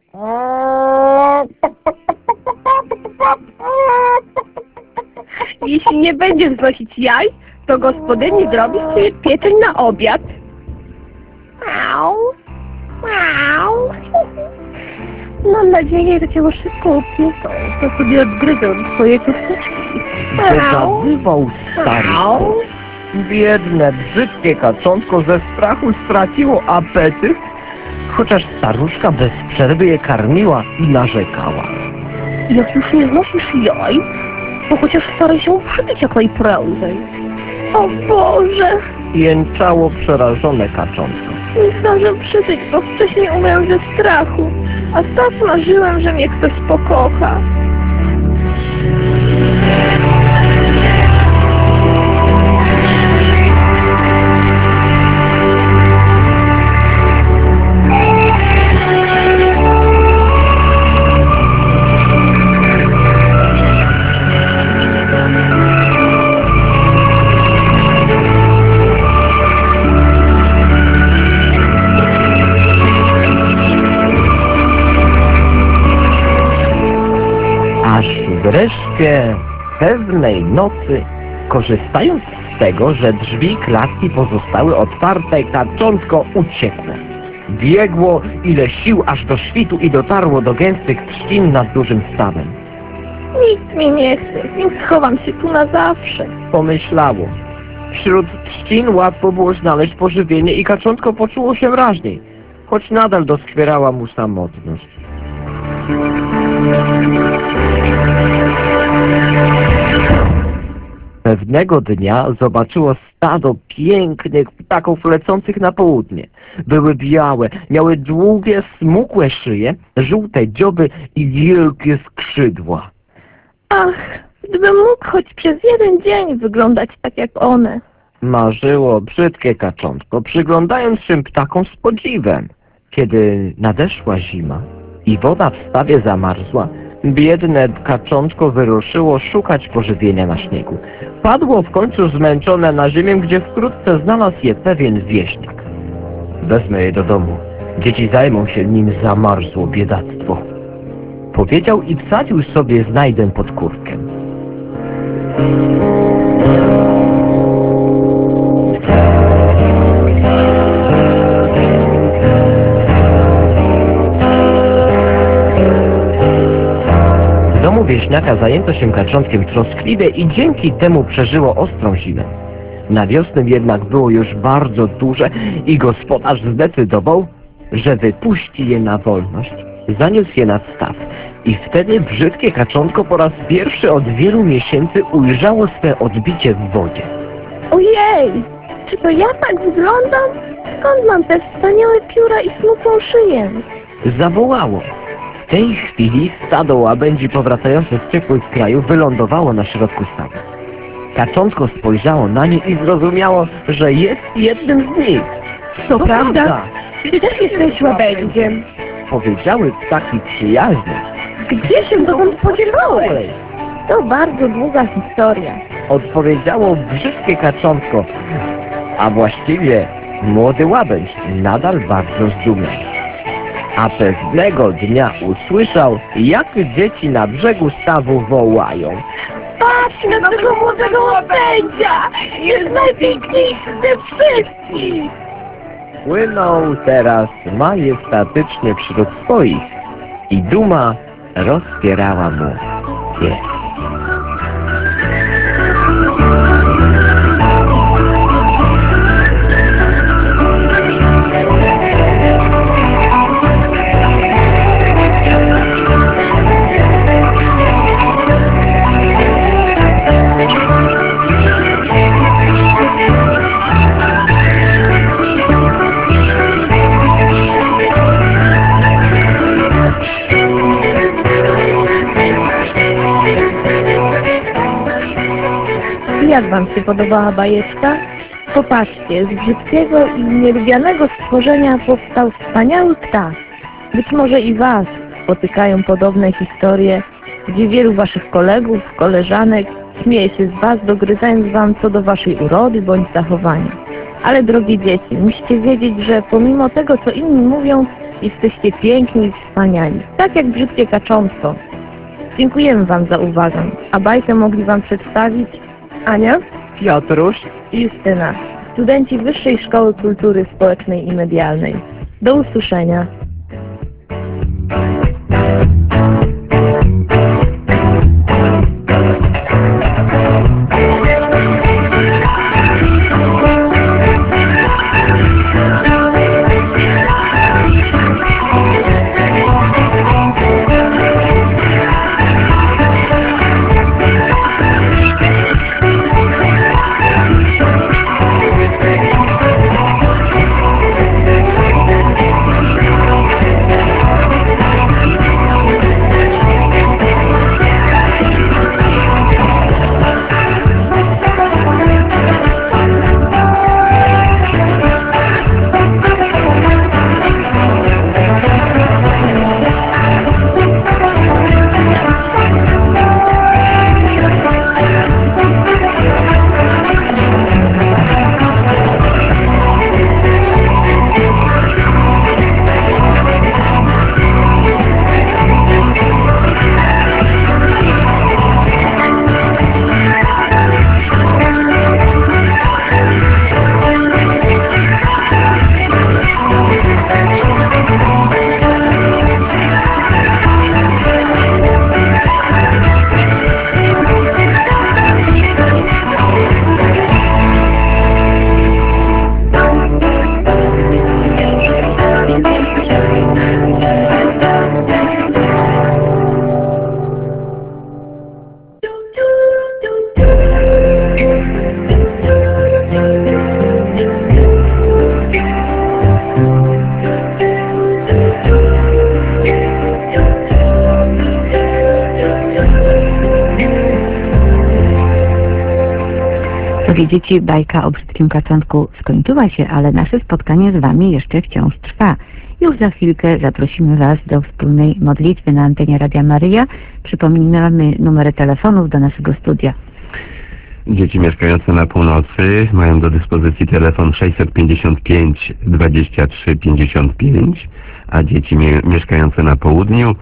A: Jeśli nie będziesz znosić jaj, to gospodyni zrobi z ciebie pieczeń na obiad. Miau, miau. Mam nadzieję, że cię szybko upiecą, to sobie odgryzą twoje kosteczki.
E: Dogadywał staruszko. Biedne, brzydkie kaczątko ze strachu straciło apetyt, chociaż staruszka bez przerwy je karmiła i narzekała.
A: Jak już nie znosisz jaj, to chociaż staraj się przybić jak najprędzej. O Boże!
E: Jęczało przerażone kaczątko.
A: Nie zdążę przybyć, bo wcześniej umrę ze strachu. A tak marzyłem, że mnie ktoś pokocha.
E: Wreszcie pewnej nocy, korzystając z tego, że drzwi klatki pozostały otwarte, kaczątko uciekło. Biegło ile sił aż do świtu i dotarło do gęstych trzcin nad dużym stawem.
A: Nikt mnie nie chce, więc schowam się tu na zawsze.
E: Pomyślało. Wśród trzcin łatwo było znaleźć pożywienie i kaczątko poczuło się raźniej, choć nadal doskwierała mu samotność. Pewnego dnia zobaczyło stado pięknych ptaków lecących na południe. Były białe, miały długie, smukłe szyje, żółte dzioby i wielkie skrzydła.
A: Ach, gdybym mógł choć przez jeden dzień wyglądać tak jak one.
E: Marzyło brzydkie kaczątko, przyglądając się ptakom z podziwem. Kiedy nadeszła zima i woda w stawie zamarzła, biedne kaczątko wyruszyło szukać pożywienia na śniegu. Padło w końcu zmęczone na ziemię, gdzie wkrótce znalazł je pewien wieśniak. Wezmę je do domu. Dzieci zajmą się nim, zamarzło biedactwo. Powiedział i wsadził sobie znajdę pod kurtkę. W domu wieśniaka zajęto się kaczątkiem troskliwie i dzięki temu przeżyło ostrą zimę. Na wiosnę jednak było już bardzo duże i gospodarz zdecydował, że wypuści je na wolność. Zaniósł je nad staw i wtedy brzydkie kaczątko po raz pierwszy od wielu miesięcy ujrzało swe odbicie w wodzie.
A: Ojej, czy to ja tak wyglądam? Skąd mam te wspaniałe pióra i smukłą szyję?
E: Zawołało. W tej chwili stado łabędzi powracających z ciepłych krajów wylądowało na środku stawu. Kaczątko spojrzało na nie i zrozumiało, że jest jednym z nich.
A: To prawda? Ty też jesteś łabędziem.
E: Powiedziały ptaki przyjaźnie.
A: Gdzie się dokąd spodziewałeś? To bardzo długa historia.
E: Odpowiedziało brzydkie kaczątko, a właściwie młody łabędź nadal bardzo zdumiał. A pewnego dnia usłyszał, jak dzieci na brzegu stawu wołają.
A: Patrz na tego młodego łabędzia! Jest najpiękniejszy ze wszystkich!
E: Płynął teraz majestatycznie wśród swoich i duma rozpierała mu pierś.
A: jak wam się podobała bajeczka? Popatrzcie, z brzydkiego i nielubianego stworzenia powstał wspaniały ptak. Być może i was spotykają podobne historie, gdzie wielu waszych kolegów, koleżanek śmieje się z was, dogryzając wam co do waszej urody bądź zachowania. Ale drogie dzieci, musicie wiedzieć, że pomimo tego, co inni mówią, jesteście piękni i wspaniali. Tak jak brzydkie kaczątko. Dziękujemy wam za uwagę. A bajkę mogli wam przedstawić Ania
E: Piotruś,
A: i Justyna, studenci Wyższej Szkoły Kultury Społecznej i Medialnej. Do usłyszenia.
F: Drogie dzieci, bajka o brzydkim kaczątku skończyła się, ale nasze spotkanie z wami jeszcze wciąż trwa. Już za chwilkę zaprosimy was do wspólnej modlitwy na antenie Radia Maryja. Przypominamy numery telefonów do naszego studia.
B: Dzieci mieszkające na północy mają do dyspozycji telefon 655 23 55, a dzieci mieszkające na południu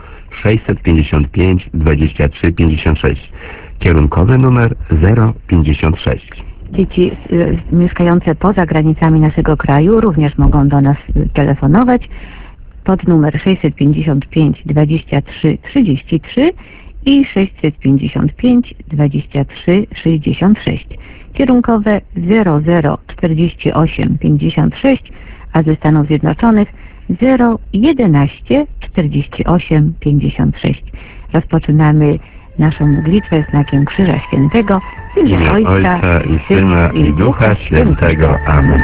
B: 655 23 56. Kierunkowy numer 056.
F: Dzieci mieszkające poza granicami naszego kraju również mogą do nas telefonować pod numer 655 23 33 i 655 23 66. Kierunkowe 0048 56, a ze Stanów Zjednoczonych 011 48 56. Rozpoczynamy naszą modlitwę znakiem Krzyża Świętego w imię
B: Ojca i Syna i Ducha Świętego. Amen.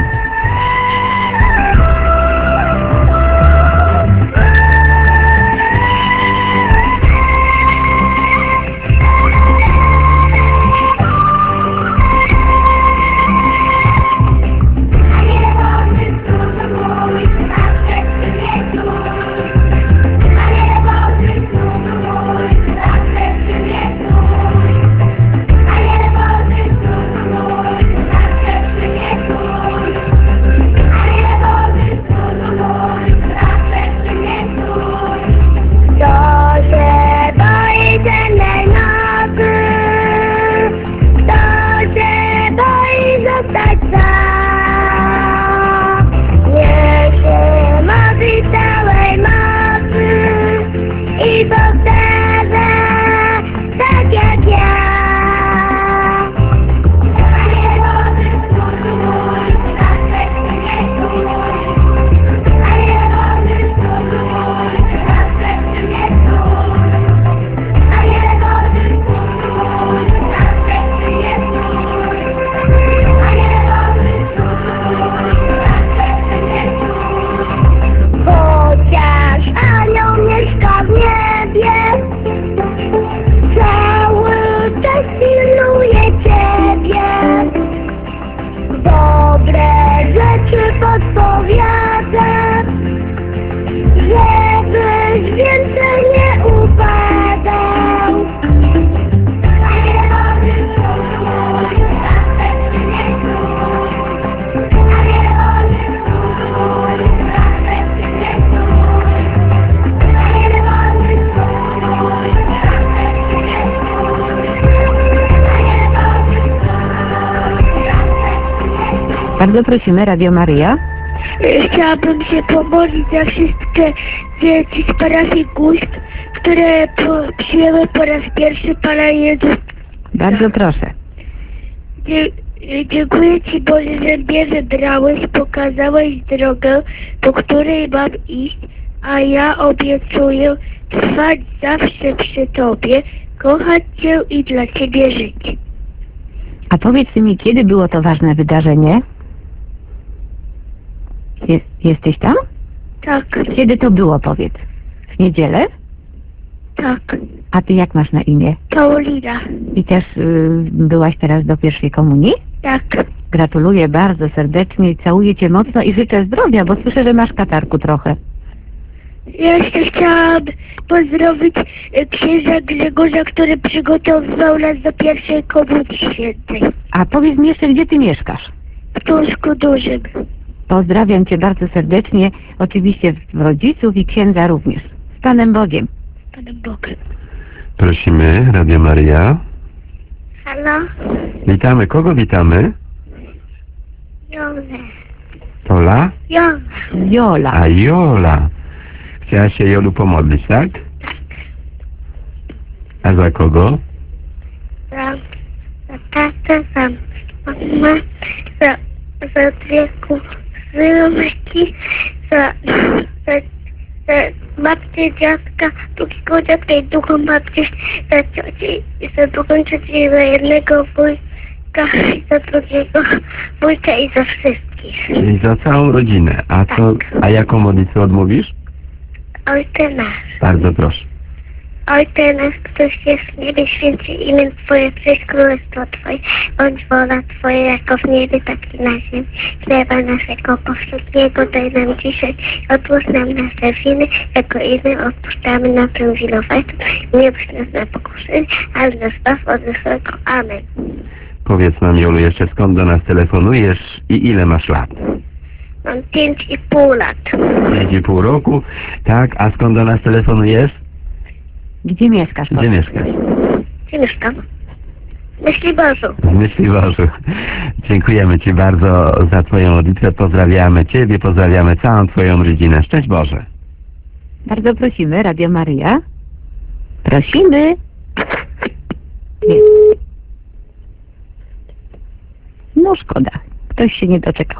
F: Bardzo prosimy, Radio Maryja.
G: Chciałabym się pomodlić za wszystkie dzieci z parafii Guśk, które przyjęły po raz pierwszy Pana Jezusa.
F: Bardzo proszę.
G: Dziękuję Ci, Boże, że mnie wybrałeś, pokazałeś drogę, po której mam iść, a ja obiecuję trwać zawsze przy Tobie, kochać Cię i dla Ciebie żyć.
F: A powiedz mi, kiedy było to ważne wydarzenie? Jesteś tam?
G: Tak,
F: Kiedy to było, powiedz? W niedzielę?
G: tak,
F: A ty jak masz na imię?
G: Paulina,
F: I też byłaś teraz do pierwszej komunii?
G: tak.
F: Gratuluję bardzo serdecznie i całuję cię mocno i życzę zdrowia, bo słyszę, że masz katarku trochę.
G: Ja jeszcze chciałam pozdrowić księdza Grzegorza, który przygotowywał nas do pierwszej komunii świętej
F: A powiedz mi jeszcze, gdzie ty mieszkasz?
G: w Tursku Dużym.
F: Pozdrawiam cię bardzo serdecznie, oczywiście rodziców i księdza również. Z Panem Bogiem.
G: Panem Bogiem.
B: Prosimy, Radio Maryja.
G: Halo?
B: Witamy. Kogo witamy?
G: Jolę.
B: Tola?
G: Jolę.
F: Jola.
B: A Jola. Chciałaś się, Jolu, pomodlić, tak? A za kogo?
G: Za tatę, za mamę, za dwie kuzynki, za babcię, dziadka, drugiego dziadka i drugą babcię, za ciocię, za drugą ciocię, za jednego wujka, za drugiego wujka i za wszystkich.
B: Czyli za całą rodzinę. A jaką modlitwę odmówisz?
G: Ojcze nasz.
B: Bardzo proszę.
G: Ojcze nasz, któryś jest w niebie, święci imię Twoje, przyjdź królestwo Twoje, bądź wola Twoja, jako w niebie, tak i na ziemi. Chleba naszego powszedniego daj nam dzisiaj, odpuść nam nasze winy, jako i my odpuszczamy naszym winowajcom. Nie bądź nas na pokuszenie, ale nas zbaw od złego. Amen.
B: Powiedz nam, Jolu, jeszcze skąd do nas telefonujesz i ile masz lat?
G: Mam 5,5 lat.
B: 5,5 roku. Tak, a skąd do nas telefonujesz?
F: Gdzie mieszkasz?
B: Gdzie mieszkasz?
G: Gdzie mieszkam? Myśliborzu.
B: W Myśliborzu. Dziękujemy Ci bardzo za Twoją modlitwę. Pozdrawiamy Ciebie, pozdrawiamy całą Twoją rodzinę. Szczęść Boże.
F: Bardzo prosimy, Radio Maryja. Prosimy. Nie. No szkoda. Ktoś się nie doczekał.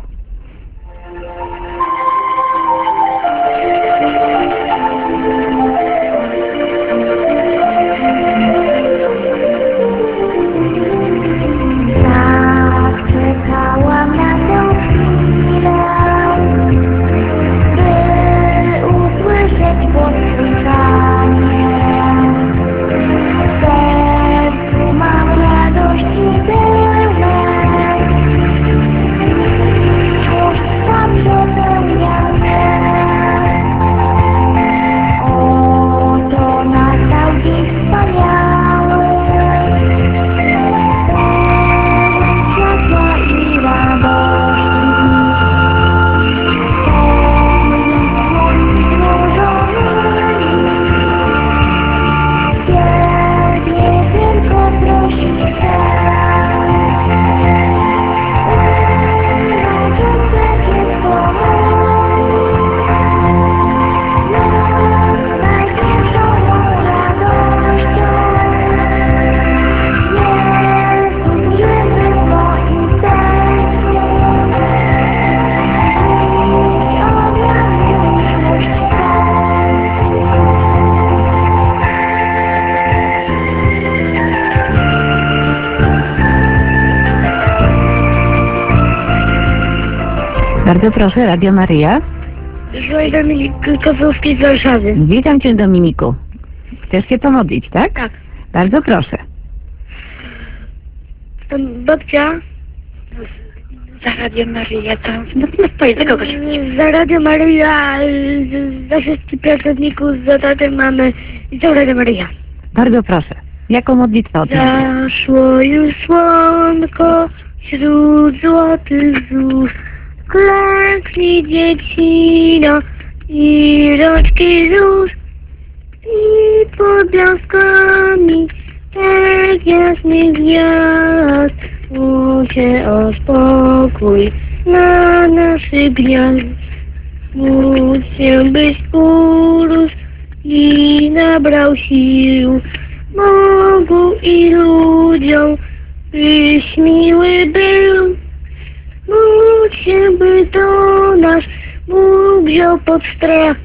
G: Czekałam na tę chwilę, by usłyszeć posłuchanie. W sercu mam radości tyle, czułstwa przepełniane. Oto nastał dzień wspaniały, światła i radości. Ciebie tylko prosi chcę, urodzice dziecko me, największą radością. Jezus żywy w moim sercu, i objawia miłość Tę.
F: Bardzo proszę, Radio Maryja.
G: Słuchaj, Dominik Kozłowski z Warszawy.
F: Witam Cię, Dominiku. Chcesz się pomodlić, tak?
G: Tak.
F: Bardzo proszę.
G: Babcia?
H: Za Radio Maryja, to no stoi, za kogoś.
G: Za Radio Maryja, za wszystkich pracowników, za tatę, mamy i za Radio Maryja.
F: Bardzo proszę. Jaką modlitwę odmówisz?
G: Zaszło już słonko wśród złotych złóż. Klęknij dziecino i rączki złóż. I pod blaskami tak jasnych gwiazd módl się o spokój na naszych gniazd. Módl się, byś urósł i nabrał sił. Bogu i ludziom, byś miły był. Módl się, by do nas Bóg wziął pod straż,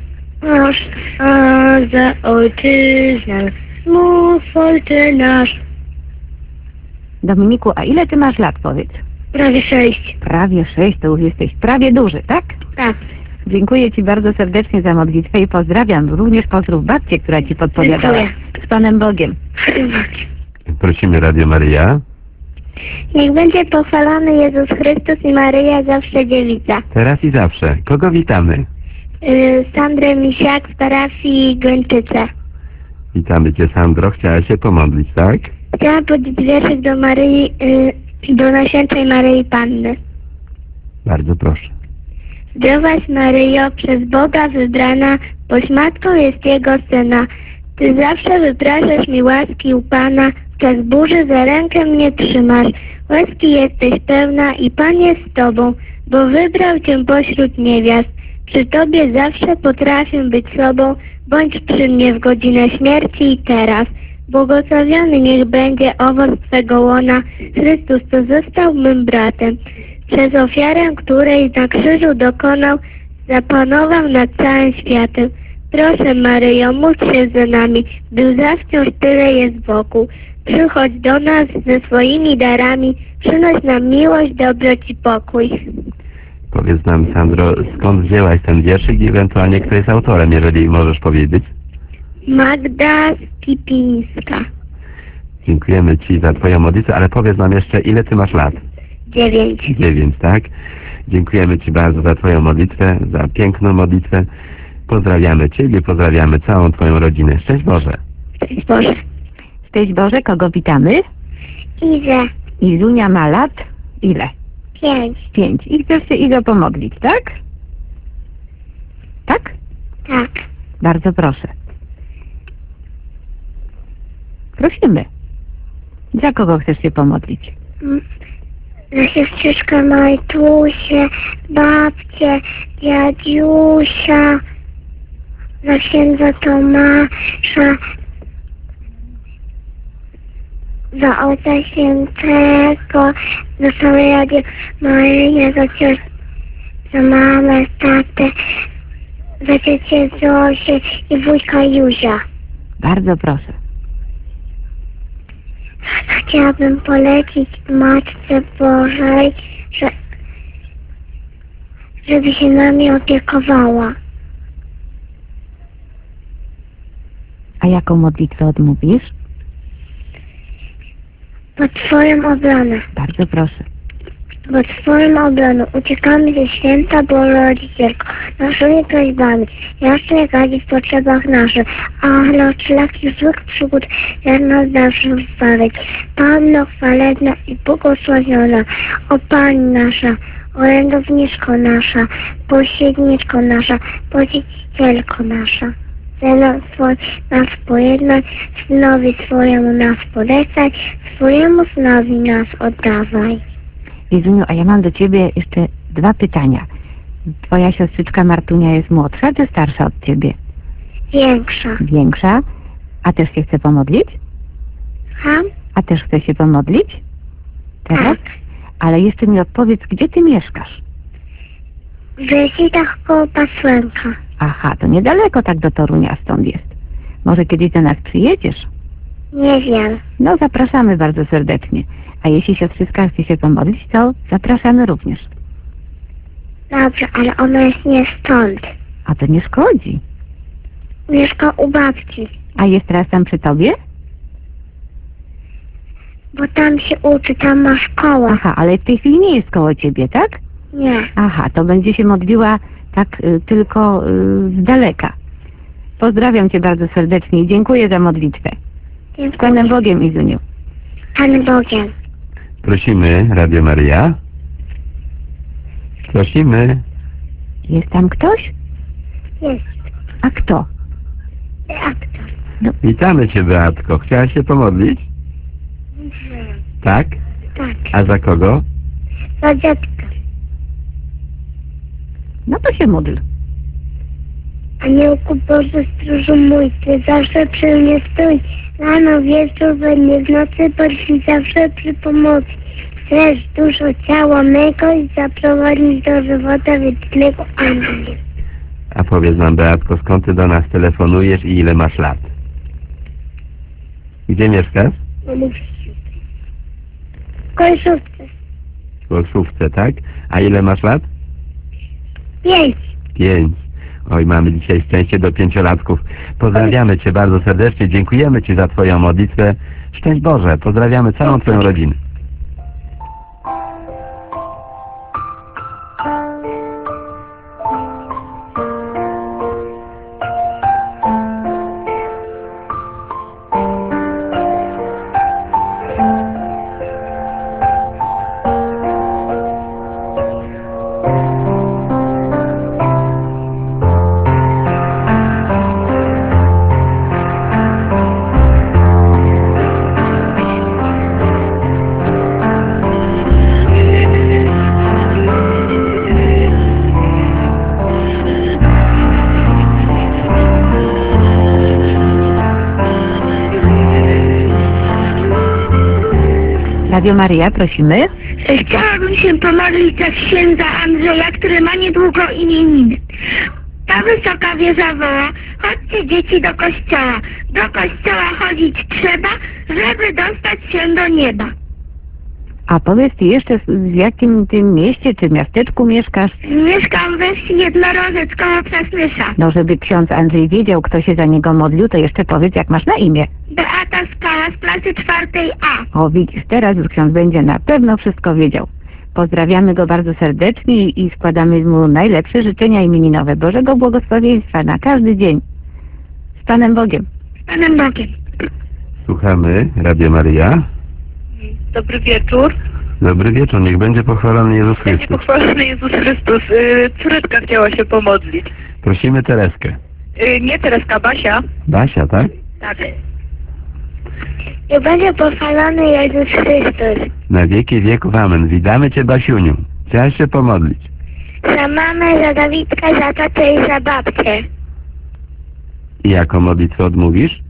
G: a za ojczyznę mów ojcze nasz.
F: Dominiku, a ile ty masz lat, powiedz?
G: Prawie 6.
F: Prawie 6, to już jesteś prawie duży, tak?
G: Tak.
F: Dziękuję ci bardzo serdecznie za modlitwę i pozdrawiam. Również pozdrów babcię, która ci podpowiadała.
G: Dziękuję.
F: Z Panem Bogiem.
B: Prosimy Radio Maryja.
G: Niech będzie pochwalony Jezus Chrystus i Maryja zawsze dziewica.
B: Teraz i zawsze. Kogo witamy?
G: Sandrę Misiak z parafii Gończyce.
B: Witamy Cię, Sandro. Chciałaś się pomodlić, tak?
G: Chciałam powiedzieć wierszyk do Maryi, do Najświętszej Maryi Panny.
B: Bardzo proszę.
G: Zdrowaś Maryjo, przez Boga wybrana, boś matką jest Jego Syna. Ty zawsze wypraszasz mi łaski u Pana, w czas burzy za rękę mnie trzymasz. Łaski jesteś pełna i Pan jest z Tobą, bo wybrał Cię pośród niewiast. Przy Tobie zawsze potrafię być sobą, bądź przy mnie w godzinę śmierci i teraz. Błogosławiony niech będzie owoc Twego łona, Chrystus, co został mym bratem. Przez ofiarę, której na krzyżu dokonał, zapanował nad całym światem. Proszę Maryjo, módl się za nami, gdy łza wciąż tyle jest wokół. Przychodź do nas ze swoimi darami, przynoś nam miłość, dobroć i pokój.
B: Powiedz nam, Sandro, skąd wzięłaś ten wierszyk i ewentualnie kto jest autorem, jeżeli możesz powiedzieć?
G: Magda Skipińska.
B: Dziękujemy Ci za Twoją modlitwę, ale powiedz nam jeszcze, ile Ty masz lat?
G: 9.
B: 9, tak? Dziękujemy Ci bardzo za Twoją modlitwę, za piękną modlitwę. Pozdrawiamy Ciebie, pozdrawiamy całą Twoją rodzinę. Szczęść Boże.
G: Szczęść Boże.
F: Szczęść Boże, kogo witamy?
G: Izę.
F: Izunia ma lat ile?
G: 5.
F: 5. I chcesz się Izo pomodlić, tak? Tak?
G: Tak.
F: Bardzo proszę. Prosimy. Za kogo chcesz się pomodlić?
G: Za siostrzyczkę Majtusię, babcię, dziadziusia, za księdza Tomasza, za Ojca Świętego, za całe Radio Maryję, za mamę, tatę, za ciocię Zosię i wujka Józia.
F: Bardzo proszę.
G: Chciałabym polecić Matce Bożej, żeby się nami opiekowała.
F: A jaką modlitwę odmówisz?
G: Pod Twoją obronę,
F: Bardzo proszę.
G: pod Twoją obroną uciekamy ze święta Boże Rodzicielko, naszymi prośbami, jasne gadzi w potrzebach naszych, ale od wszelakich złych przygód jak nas zawsze zbawić. Panno chwalebna i błogosławiona, o Pani nasza, orędowniczko nasza, pośredniczko nasza, pocieszycielko nasza. Synom swój nas pojednaj, synowi swojemu nas polecaj, swojemu synowi nas oddawaj.
F: Izuniu, a ja mam do Ciebie jeszcze 2 pytania. Twoja siostrzyczka Martunia jest młodsza czy starsza od Ciebie?
G: Większa.
F: Większa. A też się chce pomodlić?
G: Ham?
F: A też chce się pomodlić? Teraz?
G: Tak.
F: Ale jeszcze mi odpowiedz, gdzie Ty mieszkasz?
G: W Lesitach koło Pasłęka.
F: Aha, to niedaleko tak do Torunia stąd jest. Może kiedyś do nas przyjedziesz?
G: Nie wiem.
F: No, zapraszamy bardzo serdecznie. A jeśli siostrzyska chce się pomodlić, to zapraszamy również.
G: Dobrze, ale ona jest nie stąd.
F: A to nie szkodzi.
G: Mieszka u babci,
F: A jest teraz tam przy Tobie?
G: bo tam się uczy, tam ma szkołę.
F: Aha, ale w tej chwili nie jest koło Ciebie, tak?
G: Nie.
F: Aha, to będzie się modliła tak tylko z daleka. Pozdrawiam Cię bardzo serdecznie i dziękuję za modlitwę. Z Panem Bogiem, Izuniu.
G: Panem Bogiem.
B: Prosimy, Radio Maryja. Prosimy.
F: Jest tam ktoś?
G: Jest.
F: A kto?
G: Aktor.
B: Witamy Cię, Beatko. Chciałaś się pomodlić? Tak?
G: Tak.
B: A za kogo?
G: Za dziadka.
F: No to się módl.
G: Aniołku Boży, stróżu mój, Ty zawsze przy mnie stój. Rano, wieczór, we dnie, w nocy, bądź zawsze przy pomocy. Chcesz dużo ciała mego i zaprowadzić do żywota wiecznego. Amen.
B: A powiedz nam, Beatko, skąd ty do nas telefonujesz i ile masz lat? Gdzie mieszkasz?
G: W końcówce.
B: W Koszówce, tak? A ile masz lat?
G: 5.
B: 5. Oj, mamy dzisiaj szczęście do 5-latków. Pozdrawiamy Cię bardzo serdecznie, dziękujemy Ci za Twoją modlitwę. Szczęść Boże, pozdrawiamy całą Twoją rodzinę.
F: Radio Maria, prosimy.
G: Chciałabym się pomodlić za księdza Andrzeja, który ma niedługo imieniny. Ta wysoka wieża woła: chodźcie dzieci do kościoła. Do kościoła chodzić trzeba, żeby dostać się do nieba.
F: A powiedz Ty jeszcze, w jakim tym mieście czy miasteczku mieszkasz?
G: Mieszkam we wsi Jednorożec koło Przasnysza.
F: No, żeby ksiądz Andrzej wiedział, kto się za niego modlił, to jeszcze powiedz, jak masz na imię.
G: Beata Skała z klasy 4A.
F: O, widzisz, teraz już ksiądz będzie na pewno wszystko wiedział. Pozdrawiamy go bardzo serdecznie i składamy mu najlepsze życzenia imieninowe. Bożego błogosławieństwa na każdy dzień. Z Panem Bogiem.
G: Z Panem Bogiem.
B: Słuchamy, Radio Maria.
H: Dobry wieczór.
B: Dobry wieczór, niech będzie pochwalony Jezus
H: Będzie
B: Chrystus.
H: pochwalony Jezus Chrystus. Córeczka chciała się pomodlić.
B: Prosimy Tereskę.
H: Nie Tereska, Basia.
B: Basia, tak?
H: Tak.
G: Niech będzie pochwalony Jezus Chrystus.
B: Na wieki wieków, amen. Witamy Cię, Basiuniu. Chciałaś się pomodlić.
G: Za mamę, za Dawidka, za tatę i za babcię.
B: I jaką modlitwę odmówisz?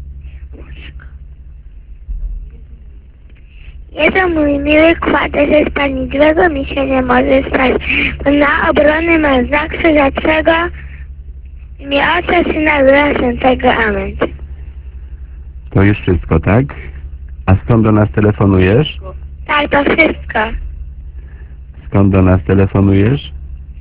G: Jezu mój miły, kładę się spać, złego mi się nie może stać, bo na obrony masz zawsze lepszego, w imię Ojca, Syna, Ducha Świętego. Amen.
B: To już wszystko, tak? A skąd do nas telefonujesz?
G: Tak, to wszystko.
B: Skąd do nas telefonujesz?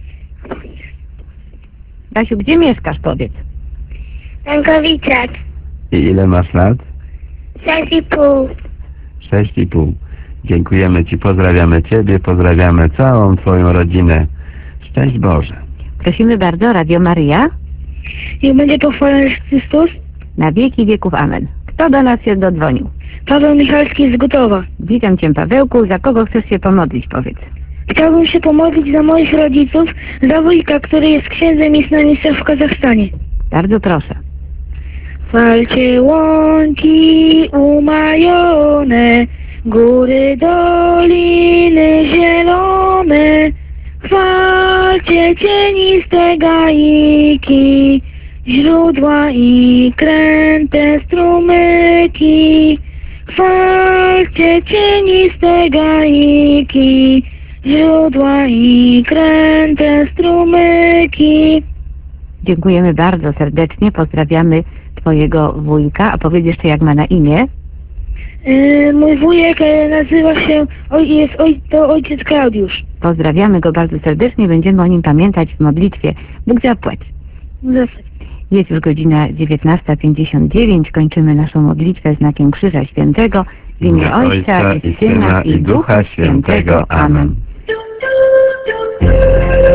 F: Basiu, gdzie mieszkasz, powiedz?
G: Rękowicach,
B: I ile masz lat?
G: 6,5.
B: 6,5. Dziękujemy Ci, pozdrawiamy Ciebie, pozdrawiamy całą Twoją rodzinę. Szczęść Boże.
F: Prosimy bardzo, Radio Maria.
G: Niech będzie pochwalony Chrystus.
F: Na wieki wieków, amen. Kto do nas się dodzwonił?
G: Paweł Michalski z Gotowa.
F: Witam Cię, Pawełku. Za kogo chcesz się pomodlić, powiedz?
G: Chciałbym się pomodlić za moich rodziców, za wujka, który jest księdzem i jest na misję w Kazachstanie.
F: Bardzo proszę.
G: Walcie łąki umajone, góry, doliny zielone. Chwalcie cieniste gaiki, źródła i kręte strumyki. Chwalcie cieniste gaiki, źródła i kręte strumyki.
F: Dziękujemy bardzo serdecznie. Pozdrawiamy Twojego wujka. A powiedz jeszcze, jak ma na imię?
G: Mój wujek nazywa się, to ojciec Klaudiusz.
F: Pozdrawiamy go bardzo serdecznie. Będziemy o nim pamiętać w modlitwie. Bóg zapłać. Jest już godzina 19:59. Kończymy naszą modlitwę znakiem Krzyża Świętego. W imię Ojca i Syna i Ducha Świętego. Amen.
G: Amen.